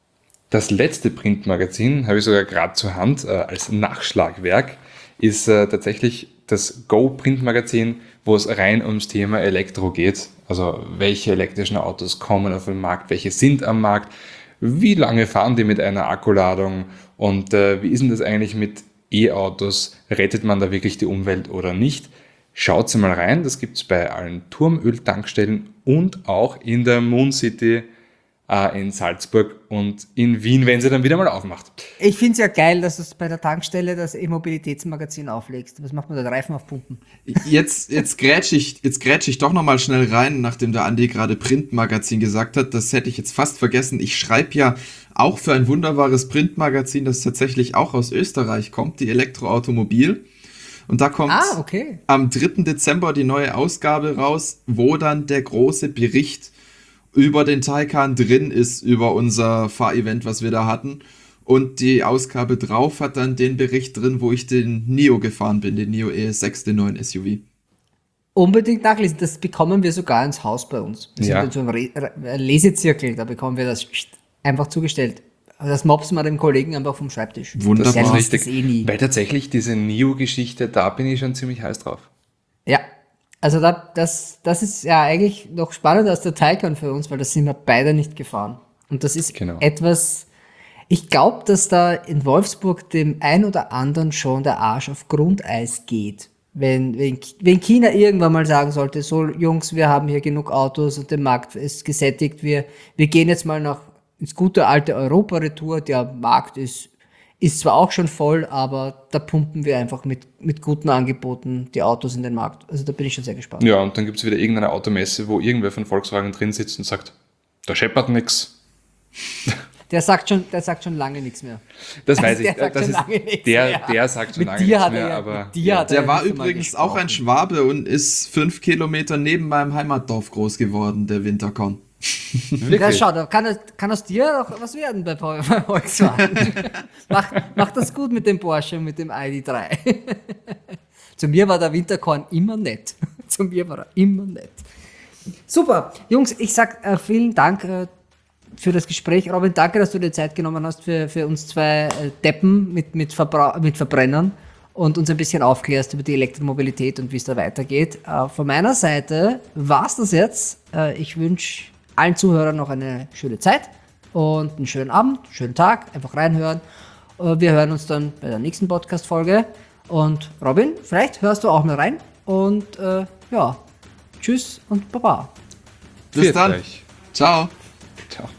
Das letzte Printmagazin, habe ich sogar gerade zur Hand, äh, als Nachschlagwerk, ist äh, tatsächlich das Go-Printmagazin, wo es rein ums Thema Elektro geht. Also welche elektrischen Autos kommen auf den Markt, welche sind am Markt, wie lange fahren die mit einer Akkuladung und äh, wie ist denn das eigentlich mit E-Autos? Rettet man da wirklich die Umwelt oder nicht? Schaut mal rein, das gibt es bei allen Turmöl-Tankstellen und auch in der Moon City äh, in Salzburg und in Wien, wenn sie dann wieder mal aufmacht. Ich finde es ja geil, dass du bei der Tankstelle das E-Mobilitätsmagazin auflegst. Was macht man da? Reifen aufpumpen? Jetzt, jetzt grätsch ich, jetzt grätsch ich doch nochmal schnell rein, nachdem der Andi gerade Printmagazin gesagt hat. Das hätte ich jetzt fast vergessen. Ich schreibe ja auch für ein wunderbares Printmagazin, das tatsächlich auch aus Österreich kommt, die Elektroautomobil. Und da kommt Ah, okay. am dritten Dezember die neue Ausgabe raus, wo dann der große Bericht über den Taycan drin ist, über unser Fahrevent, was wir da hatten. Und die Ausgabe drauf hat dann den Bericht drin, wo ich den Nio gefahren bin, den Nio E S sechs, den neuen S U V. Unbedingt nachlesen. Das bekommen wir sogar ins Haus bei uns. Wir Ja. sind in so einem Re Re Lesezirkel, da bekommen wir das einfach zugestellt. Das mobsen wir dem Kollegen einfach vom Schreibtisch. Wunderbar. Der Das liest ist das eh nie. Weil tatsächlich diese Nio-Geschichte, da bin ich schon ziemlich heiß drauf. Ja, also da, das, das ist ja eigentlich noch spannender als der Taycan für uns, weil das sind wir beide nicht gefahren. Und das ist Genau. etwas, ich glaube, dass da in Wolfsburg dem ein oder anderen schon der Arsch auf Grundeis geht. Wenn, wenn, wenn China irgendwann mal sagen sollte, so Jungs, wir haben hier genug Autos und der Markt ist gesättigt, wir, wir gehen jetzt mal nach ins gute alte Europa-Retour, der Markt ist Ist zwar auch schon voll, aber da pumpen wir einfach mit, mit guten Angeboten die Autos in den Markt. Also da bin ich schon sehr gespannt. Ja, und dann gibt es wieder irgendeine Automesse, wo irgendwer von Volkswagen drin sitzt und sagt, da scheppert nix. Der sagt schon, der sagt schon lange nichts mehr. Das weiß ich. Der sagt Das schon ist, lange nichts der, mehr. der sagt schon Mit lange dir nichts hat mehr, er ja- aber mit dir hat er- Der war letzte Mal übrigens auch ein gesprochen. Schwabe und ist fünf Kilometer neben meinem Heimatdorf groß geworden, der Winterkorn. Ja, wirklich. schau, da kann, kann aus dir noch was werden bei, Vol- bei Volkswagen. mach, mach das gut mit dem Porsche und mit dem I D drei. Zu mir war der Winterkorn immer nett. Zu mir war er immer nett. Super. Jungs, ich sag äh, vielen Dank äh, für das Gespräch. Robin, danke, dass du dir Zeit genommen hast für, für uns zwei äh, Deppen mit, mit, Verbra- mit Verbrennern und uns ein bisschen aufklärst über die Elektromobilität und wie es da weitergeht. Äh, von meiner Seite war's das jetzt. Äh, ich wünsche allen Zuhörern noch eine schöne Zeit und einen schönen Abend, schönen Tag. Einfach reinhören. Äh, wir hören uns dann bei der nächsten Podcast-Folge. Und Robin, vielleicht hörst du auch mal rein. Und äh, ja, tschüss und baba. Bis Viert dann. euch. Ciao. Ciao.